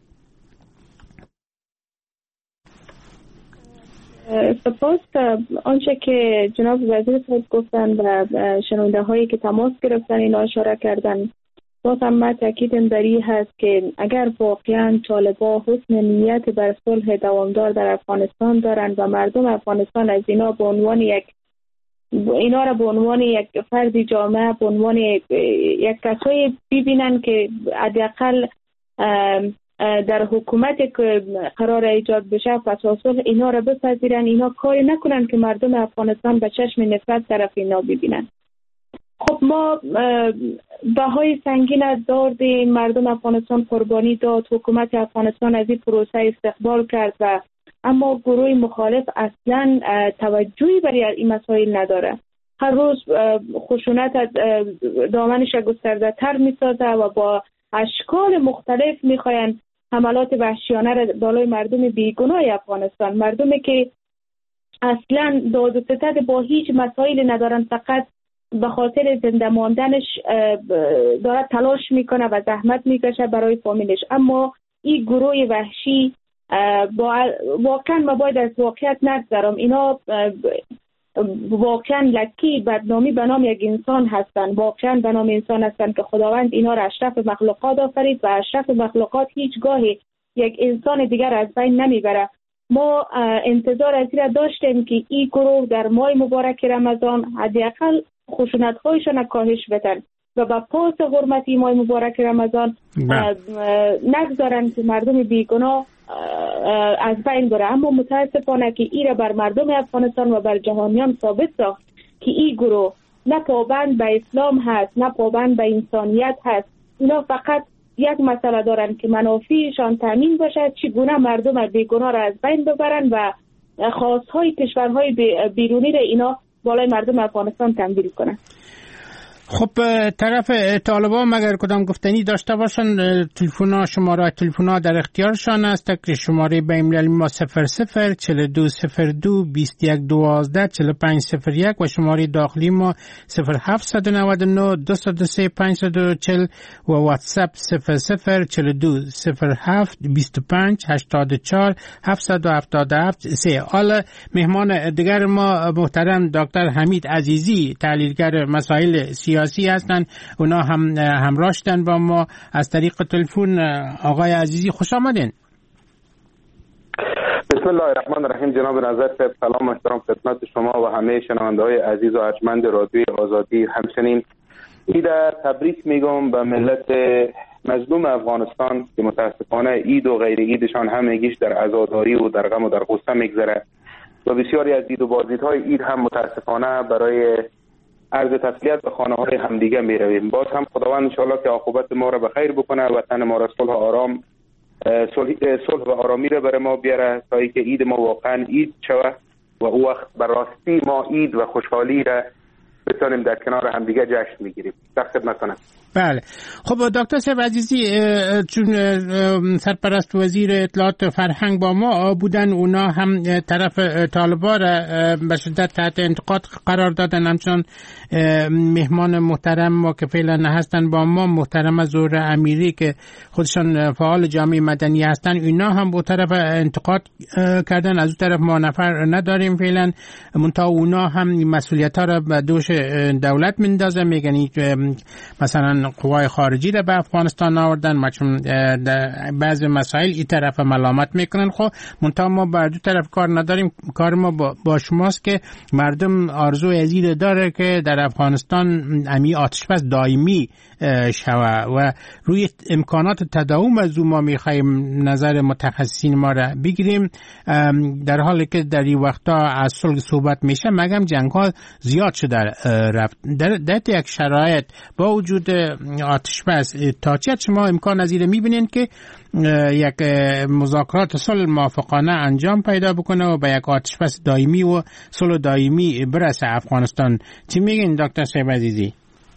سپاس. آنچه که جناب وزیر صاحب گفتن و شنونده هایی که تماس گرفتن اینا اشاره کردن، باز هم من تاکیدم بر این هست که اگر واقعا طالبان حسن نیت بر صلح دوامدار در افغانستان دارند و مردم افغانستان از اینا به عنوان یک اینا را به عنوان یک فرد جامعه، به عنوان یک کسایی ببینن که حداقل در حکومت که قرار ایجاد بشه پس اصول اینا را بپذیرن، اینا کاری نکنن که مردم افغانستان به چشم نفرت طرف اینا ببینن. خب ما بهای سنگین دادیم، مردم افغانستان قربانی داد، حکومت افغانستان از این پروسه استقبال کرد و اما گروه مخالف اصلا توجهی برای این مسائل نداره. هر روز خشونت دامنش گسترده تر می سازه و با اشکال مختلف می خواهند حملات وحشیانه را بالای مردم بیگناه افغانستان، مردمی که اصلا داد و ستد با هیچ مسائل ندارن، فقط به خاطر زنده ماندنش داره تلاش میکنه و زحمت میکشه برای فامیلش. اما این گروه وحشی با واقعا ما باید از واقعیت نگذرم، اینا واقعا لکی بدنامی به نام یک انسان هستن، واقعا به نام انسان هستن که خداوند اینا را اشرف مخلوقات آفرید و اشرف مخلوقات هیچگاهی یک انسان دیگر از بین نمیبره. ما انتظار از این را داشتیم که این گروه در ماه مبارک رمضان حداقل خشونت‌هایشان کاهش بدن و با پاس حرمتی ماه مبارک رمضان نگذارن که مردم بیگناه از بین بره. اما متاسفانه که این را بر مردم افغانستان و بر جهانیان ثابت ساخت که این گروه نه پابند به اسلام هست نه پابند به انسانیت هست. اینا فقط یک مسئله دارن که منافعشان تامین باشد، چگونه مردم بیگناه را از بین ببرن و خواستهای کشورهای بیرونی را اینا بالای مردم افغانستان تمویل کنن. خب طرف طالبان مگر کدام گفتنی داشته باشن، تلفن شماره تلفن در اختیارشان است که شماره بین ما صفر صفر چهل و دو صفر دو بیست و یک دوازده چهل و پنج صفر یک و شماره داخلی ما صفر هفت نه نه دو صفر سه پنج چهل و واتساپ صفر صفر چهل و دو صفر هفت بیست و پنج هشتاد و چهار هفتصد و هفتاد و هفت سه. حالا مهمان دیگر ما محترم دکتر حمید عزیزی، تحلیلگر مسائل سیاسی هستند، اونا هم همراه شدن با ما از طریق تلفن. آقای عزیزی خوش آمدین. بسم الله الرحمن الرحیم. جناب نظر صاحب سلام و احترام خدمت شما و همه شنونده‌های عزیز و ارجمند رادیوی آزادی. همچنین عید تبریک میگم به ملت مظلوم افغانستان که متاسفانه عید و غیر عیدشان همگیش در عزاداری و در غم و در غصه میگذره و بسیاری از عید و بازدیدهای عید هم متاسفانه برای عرض تسلیت به خانه های همدیگه می رویم. باز هم خداوند انشاءالله که عاقبت ما را به خیر بکنه، وطن ما را صلح و آرام صلح و آرامی را برای ما بیاره تا اینکه عید ما واقعا عید شود و او وقت بر راستی ما عید و خوشحالی را بتونیم در کنار همدیگه جشن میگیریم. در خدمتتونم. بله. خب دکتر صاحب عزیزی، چون سرپرست وزیر اطلاعات فرهنگ با ما بودن، اونا هم طرف طالبان را به شدت تحت انتقاد قرار دادن. همچنان مهمان محترم ما که فعلا هستن با ما، محترم زهره امیری که خودشان فعال جامعه مدنی هستن، اینا هم با طرف انتقاد کردن. از اون طرف ما نفر نداریم فعلا، منتها اونا هم مسئولیت ها را به دوش دولت مندازه، میگن مثلا قوای خارجی را به افغانستان آوردن، چون بعضی مسائل این طرف ملامت میکنن. خب منتها ما بر دو طرف کار نداریم. کار ما با, با شماست که مردم آرزو ازیر داره که در افغانستان امی آتشبس دائمی شوه و روی امکانات تداوم از او ما میخوایم نظر متخصصین ما را بگیریم، در حالی که در این وقتا از صلح صحبت میشه مگم جنگ ها زیاد شده رفت. در, در یک شرایط با وجود آتشبس تا چه شما امکان نظیر میبینین که یک مذاکرات صلح موافقانه انجام پیدا بکنه و به یک آتشبس دائمی و صلح دائمی برسه افغانستان؟ چی میگین دکتر صاحب عزیزی؟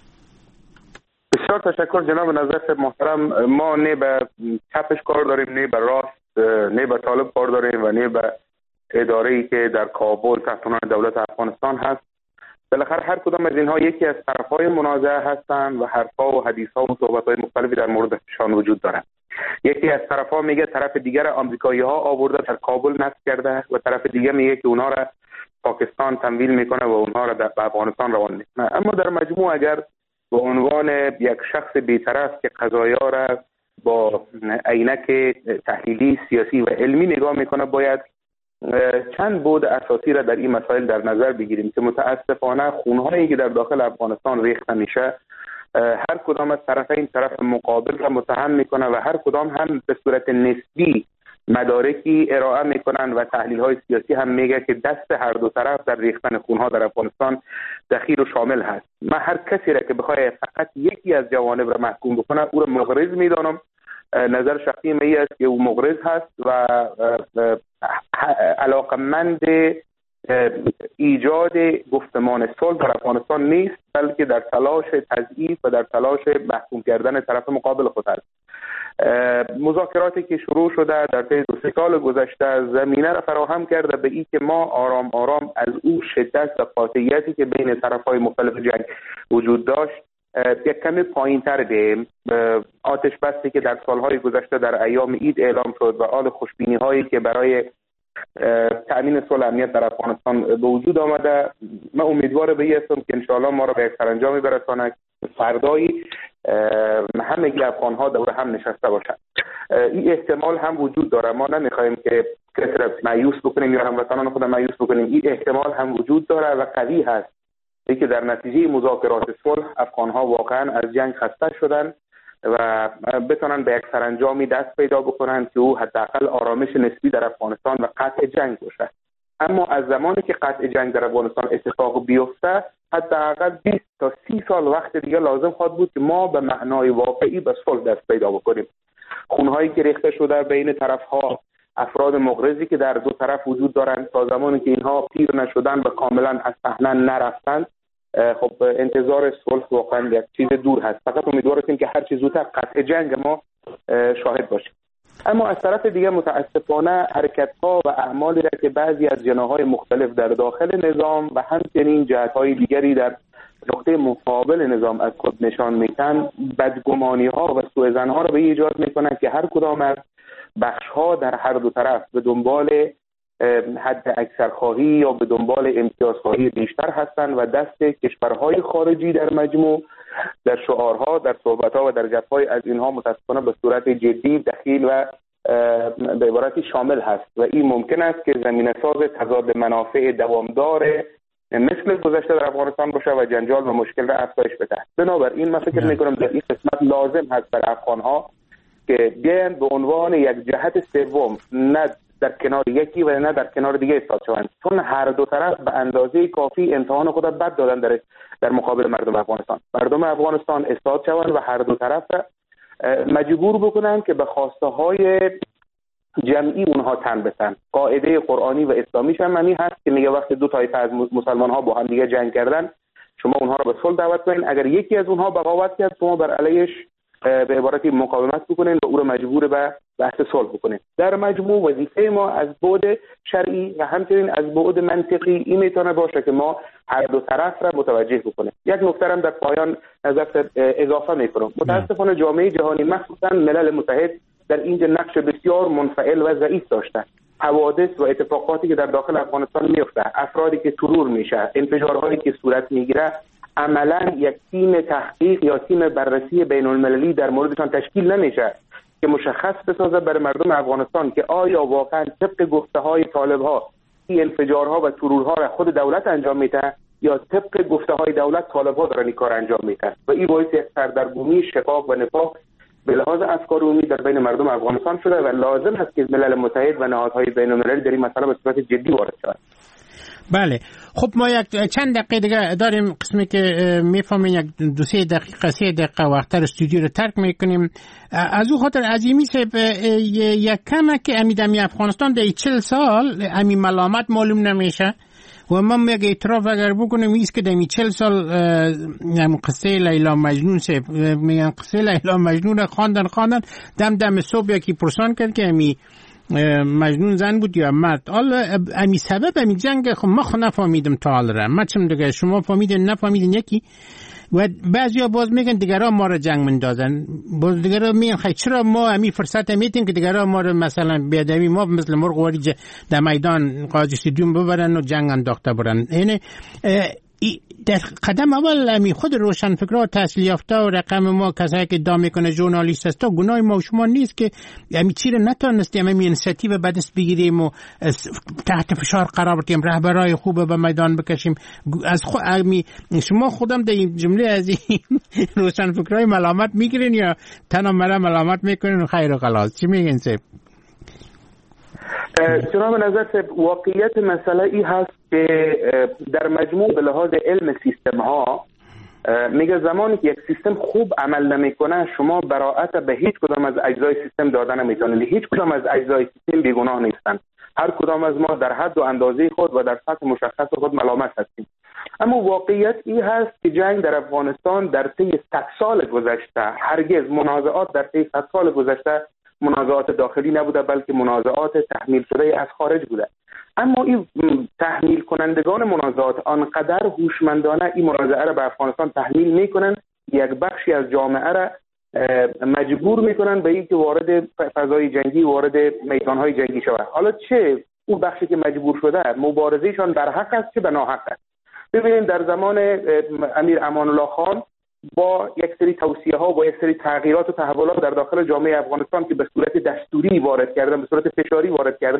بسیار تشکر جناب نظر صاحب محترم. ما نه به چپش کار داریم، نه به راست، نه به طالب کار داریم و نه به اداره‌ای که در کابل تحت عنوان دولت افغانستان هست. بالاخره هر کدام از اینها یکی از طرف‌های منازعه هستند و حرف‌ها و حدیث‌ها و صحبت‌های مختلفی در موردشان وجود دارد. یکی از طرف‌ها میگه طرف دیگر آمریکایی‌ها آورده در کابل نصب کرده و طرف دیگر میگه که اونها را پاکستان تمویل میکنه و اونها را در افغانستان روان میکنه. اما در مجموع اگر به عنوان یک شخص بی‌طرف که قضایا را با عینک تحلیلی سیاسی و علمی نگاه میکنه، باید چند بعد اساسی را در این مسائل در نظر بگیریم که متاسفانه خونهایی که در داخل افغانستان ریخته میشه هر کدام از طرفین طرف مقابل را متهم میکنه و هر کدام هم به صورت نسبی مدارکی ارائه میکنن و تحلیل های سیاسی هم میگه که دست هر دو طرف در ریختن خونها در افغانستان دخیل و شامل هست. من هر کسی را که بخواد فقط یکی از جوانب را محکوم بکنه او را مغرض میدانم. نظر شخصی من است که او مغرض هست و علاقمند ایجاد گفتمان صلح در افغانستان نیست، بلکه در تلاش تضعیف و در تلاش محکوم کردن طرف مقابل خود است. مذاکراتی که شروع شده در طی دو سه سال گذشته زمینه را فراهم کرده به این که ما آرام آرام از او شدت و قاطعیتی که بین طرف‌های مختلف جنگ وجود داشت یک کمی پایین‌تر بریم. آتش بسی که در سالهای گذشته در ایام عید اعلام شد و آل خوشبینی‌هایی که برای تأمین صلح امنیت در افغانستان به وجود آمده، من امیدوار به این هستم که انشاءالله ما را به یک سرانجامی برساند فردایی همه افغان‌ها دور هم نشسته باشند. این احتمال هم وجود داره. ما نمیخوایم که کسی را مایوس بکنیم یا هموطنان خود مایوس بکنیم. این احتمال هم وجود داره و قوی هست که در نتیجه مذاکرات صلح افغان‌ها واقعا از جنگ خسته شدن و بتونن به یک سرانجامی دست پیدا بکنن که او حداقل آرامش نسبی در افغانستان و قطع جنگ باشه. اما از زمانی که قطع جنگ در افغانستان اتفاق بیفته حداقل بیست تا سی سال وقت دیگه لازم خواهد بود که ما به معنای واقعی به صلح دست پیدا بکنیم. خونهایی که ریخته شده بین طرف‌ها، افراد مغرضی که در دو طرف وجود دارند، تا زمانی که اینها پیر نشدن و کاملا از صحنه نرفتند، خب انتظار صلح واقعا یک چیز دور هست. فقط امیدوار هستیم که هر چیز زودتر قطع جنگ ما شاهد باشیم. اما از طرف دیگه متاسفانه حرکت‌ها و اعمالی را که بعضی از جناح‌های مختلف در داخل نظام و همچنین جهت‌های دیگری در نقطه مقابل نظام از خود نشان میدن، بدگمانی‌ها و سوءظن‌ها را به ایجاد می‌کنند که هر کدام از بخش‌ها در هر دو طرف به دنبال حد اکثرخواهی یا به دنبال امتیازخواهی بیشتر هستند و دست کشورهای خارجی در مجموع در شعارها، در صحبت‌ها و در جبهه‌های از اینها متأسفانه به صورت جدی دخیل و به عبارتی شامل هست و این ممکن است که زمینه‌ساز تضاد منافع دوامدار مثل گذشته در افغانستان باشه و جنجال و مشکل را افزایش بده. بنابراین من فکر می‌کنم در این قسمت لازم هست بر افغان‌ها که بیان به عنوان یک جهت سوم، نه در کنار یکی و نه در کنار دیگه ایستاد شوند، چون هر دو طرف به اندازه کافی امتحان خود را بد دادن در در مقابل مردم افغانستان. مردم افغانستان ایستاد شوند و هر دو طرف مجبور بکنن که به خواسته های جمعی اونها تن بدن. قاعده قرآنی و اسلامی شمنی هست که میگه وقتی دو طایفه از مسلمان ها با هم دیگه جنگ کردن، شما اونها را به صلح دعوت کنین. اگر یکی از اونها بغاوت کرد، شما بر علیش به عبارتی مقاومت بکنین و او را مجبور به بحث صلح بکنین. در مجموع وظیفه ما از بعد شرعی و همچنین از بعد منطقی این میتونه باشه که ما هر دو طرف را متوجه بکنیم. یک نکته هم در پایان نظر اضافه میکنم. متاسفانه جامعه جهانی مخصوصا ملل متحد در اینجا نقش بسیار منفعل و ضعیف داشته. حوادث و اتفاقاتی که در داخل افغانستان میفته، افرادی که ترور میشه، انفجارهایی که صورت میگیره، عملا یک تیم تحقیق یا تیم بررسی بین المللی در موردشان تشکیل نمیشه که مشخص بسازه برای مردم افغانستان که آیا واقعا طبق گفته های طالب ها این انفجارها و ترورها را خود دولت انجام میده یا طبق گفته های دولت طالب ها دارن این کار انجام میدن و این باعث یک سردرگمی، شقاق و نفاق به لحاظ افکار عمومی در بین مردم افغانستان شده و لازم است که ملل متحد و نهادهای بین المللی در این مسئله به صورت جدی وارد شوند. بله، خب ما یک چند دقیقه دیگه داریم، قسمی که میفهمین یک دو سه دقیقه سه دقیقه وقتر استودیو رو ترک میکنیم. از او خاطر عظیمی صاحب یک کمه که امیدمی افغانستان در چهل سال امی ملامت معلوم نمیشه و من میگه اعتراف اگر بکنم ایست که دمی چهل سال قصه لیلا مجنون صاحب میگن قصه لیلا مجنون خواندن خواندن دم دم صبح یکی پرسان کرد که امی مجنون زن بود یا مرد. حالا امی سبب امی جنگ خب ما خود نفهمیدم تا حال را ما چم دیگه شما فهمیدین نفهمیدین یکی و بعضیا باز میگن دیگران ما را جنگ مندازن، باز دیگران میگن خیلی چرا ما امی فرصت میتیم که دیگران ما را مثلا بیادبی ما مثل مرغ واری در میدان قاضی سیدون ببرن و جنگ انداخته برن. یعنی در قدم اول امی خود روشنفکرها تحصیل یافته و رقم ما کسایی که ادعا میکنه ژورنالیست است، گناه ما و شما نیست که امی چی رو نتونستیم امی انسیتیو به دست بگیریم و تحت فشار قرار بدیم، رهبرای خوب به میدان بکشیم. از خود امی شما خودم در این جمله از این روشنفکرهای ملامت میگیرین یا تنها مرا ملامت میکنین و خیر و خلاص؟ چی میگین صاحب؟ جناب نظر واقعیت مسئله ای هست که در مجموع به لحاظ علم سیستم ها میگه زمانی که یک سیستم خوب عمل نمیکنه شما براءت به هیچ کدام از اجزای سیستم دادن نمیتونید. هیچ کدام از اجزای سیستم بیگناه نیستن. هر کدام از ما در حد و اندازه خود و در سطح مشخص خود ملامت هستیم. اما واقعیت این هست که جنگ در افغانستان در طی صد سال گذشته هرگز منازعات در طی صد سال گذشته منازعات داخلی نبوده بلکه منازعات تحمیل شده از خارج بوده. اما این تحمیل کنندگان منازعات آنقدر هوشمندانه این منازعه را به افغانستان تحمیل میکنن یک بخشی از جامعه را مجبور میکنن به اینکه وارد فضای جنگی وارد میدانهای جنگی شود. حالا چه اون بخشی که مجبور شده مبارزهشان در حق است چه به ناحق است. ببینید در زمان امیر امان الله خان با یک سری توصیه ها با یک سری تغییرات و تحولات در داخل جامعه افغانستان که به صورت دستوری وارد کردن، به صورت فشاری وارد کردن،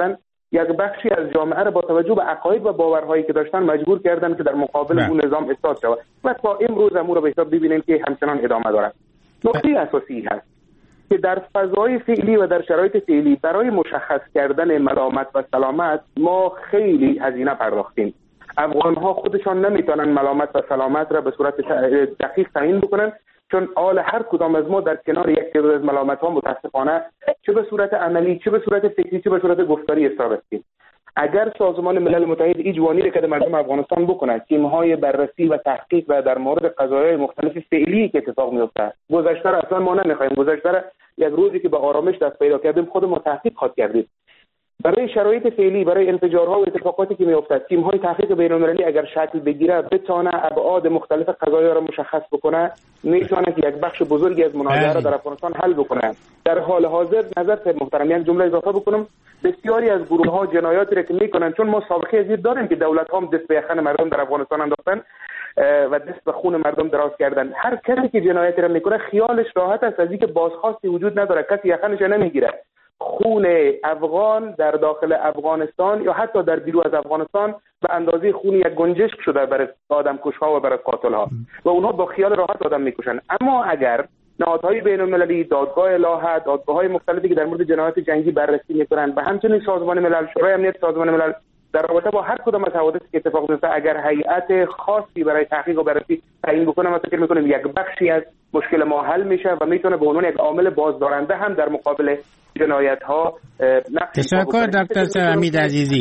یک بخشی از جامعه را با توجه به عقاید و باورهایی که داشتن مجبور کردن که در مقابل اون نظام اسقاط شود و تا امروز امور رو به حساب ببینیم که همچنان ادامه دارد. نکته اساسی هست که در فضای فعلی و در شرایط فعلی برای مشخص کردن ملامت و سلامت ما خیلی هزینه پرداختیم. افغان‌ها خودشان نمیتونن ملامت و سلامت را به صورت دقیق تعیین بکنن، چون آل هر کدام از ما در کنار یک تعداد از ملامت‌ها متاسفانه چه به صورت عملی، چه به صورت فکری، چه به صورت گفتاری اصرار هستیم. اگر سازمان ملل متحد ایجوانی را که مردم افغانستان بکنه، تیم‌های بررسی و تحقیق و در مورد قضایای مختلف فعلی که اتفاق میفته، گذشته را اصلا ما نمیخوایم، گذشته را یک روزی که به آرامش دست پیدا کردیم خودمون تحقیق خواهد کردیم. برای شرایط فعلی، برای انفجارها و اتفاقاتی که میافتد، تیم‌های تحقیق بین‌المللی اگر شکل بگیره، بتونه ابعاد مختلف قضایا را مشخص بکنه، میتونه که یک بخش بزرگی از منازعه را در افغانستان حل بکنه. در حال حاضر نظر سید محترم یک جمله اضافه بکنم، بسیاری از گروه‌ها جنایاتی را که میکنن، چون ما سابقه از این داریم که دولت‌ها هم دست به یخن مردم در افغانستان انداختن و دست به خون مردم دراز کردن. هر کسی که جنایتی را میکنه خیالش راحت است از اینکه بازخواستی وجود نداره، کسی یخنش نمیگیره. خون افغان در داخل افغانستان یا حتی در بیرون از افغانستان به اندازه خون یک گنجشک شده برای آدم کشها و برای قاتلها و اونها با خیال راحت آدم میکشن. اما اگر نهادهای بین المللی، دادگاه الهه، دادگاه‌های مختلفی که در مورد جنایات جنگی بررسی میکنن و همچنین سازمان ملل، شورای امنیت سازمان ملل در رابطه با هر کدام از حوادثی که اتفاق میفته اگر هیئت خاصی برای تحقیق و بررسی تعیین بکنه، ما فکر میکنیم یک بخشی از مشکل ما حل میشه و میتونه به عنوان یک عامل بازدارنده هم در مقابل جنایت ها نقش. تشکر دکتر حمید عزیزی.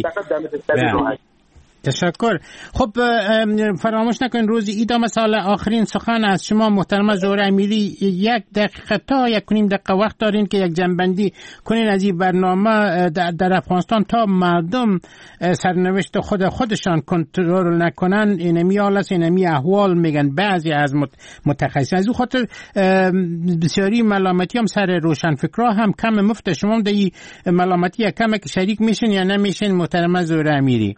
تشکر. خب فراموش نکنید روز ایدام سال آخرین سخن از شما محترمه زهره امیری، یک دقیقه تا یک کنیم دقیقه وقت دارین که یک جنبندی کنین از این برنامه در, در افغانستان تا مردم سرنوشت خود خودشان کنترل نکنن. اینمی حال است، اینمی احوال میگن بعضی از متخصصین. از اون خاطر بسیاری ملامتی هم سر روشنفکرها هم کم مفته. شما در این ملامتی کم که شریک میشین یا نمیشین محترمه زهره امیری؟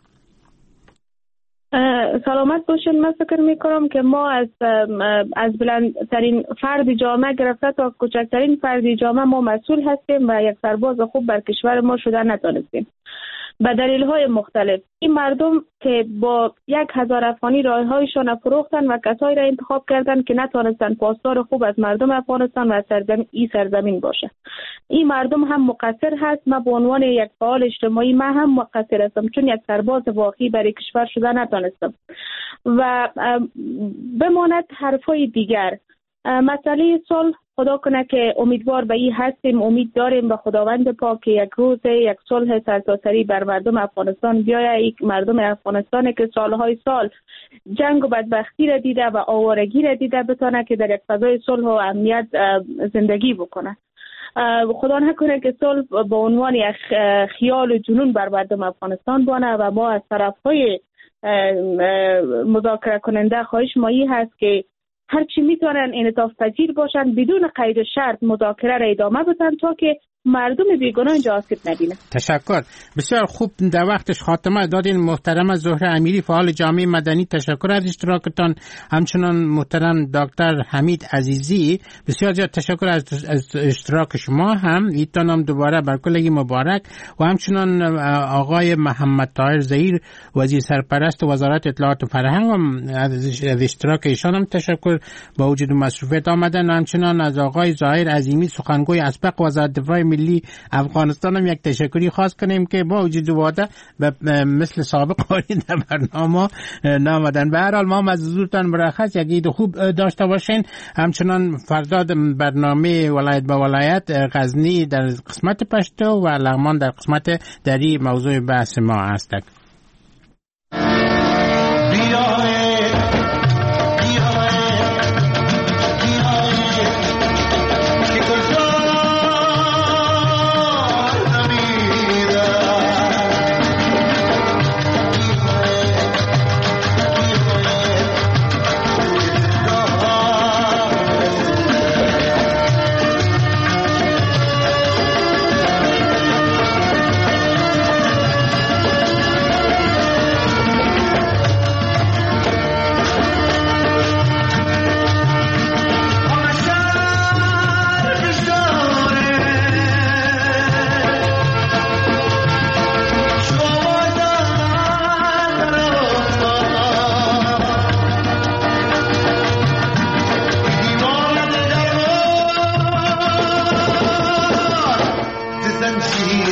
سلامت باشین. من فکر میکنم که ما از از بلندترین فرد جامعه گرفته تا کوچکترین فرد جامعه ما مسئول هستیم و یک سرباز خوب بر کشور ما شدن نتونستیم به دلیل های مختلف. این مردم که با یک هزار افغانی رای هایشان فروختن و کسایی را انتخاب کردن که نتونستن پاسدار خوب از مردم افغانستان و سرزمین این سرزمین باشه. این مردم هم مقصر هست. من به عنوان یک فعال اجتماعی من هم مقصر هستم، چون یک سرباز واقعی برای کشور شدن نتونستم. و بماند حرفای دیگر، مسئله صلح، خدا کنه که امیدوار به این هستیم، امید داریم به خداوند پاک که یک روز یک صلح سرتاسری بر مردم افغانستان بیاید. یک مردم افغانستان که سالهای سال جنگ و بدبختی را دیده و آوارگی را دیده بتونه که در یک فضای صلح و امنیت زندگی بکنه. خدا نکنه که صلح به عنوان یک خیال و جنون بر مردم افغانستان بانه و ما از طرفهای مذاکره کننده خواهش ما این هست که هرچی میتونن انعطاف پذیر باشن، بدون قید و شرط مذاکره را ادامه بدن تا که مردم بیگناه اینجا آسیب نبینه. تشکر. بسیار خوب در وقتش خاتمه دادین محترم زهره امیری، فعال جامعه مدنی. تشکر از اشتراکتان. همچنان محترم دکتر حمید عزیزی، بسیار زیاد تشکر از, از اشتراک شما هم. ایتان هم دوباره بر کلگی مبارک. و همچنان آقای محمد طاهر زهیر، وزیر سرپرست وزارت اطلاعات و فرهنگ، هم از اشتراک ایشان هم تشکر. با وجود مصروفیت آمدن. همچنان از آقای ظاهر عظیمی، سخنگوی اسبق وزارت دفاع ملی افغانستان هم یک تشکری خاص کنیم که با وجود واده مثل سابق در برنامه نامدن. به هر حال ما از حضورتان مرخص، یک عید خوب داشته باشین. همچنان فردا برنامه ولایت به ولایت، غزنی در قسمت پشتو و لغمان در قسمت دری موضوع بحث ما است.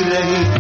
रही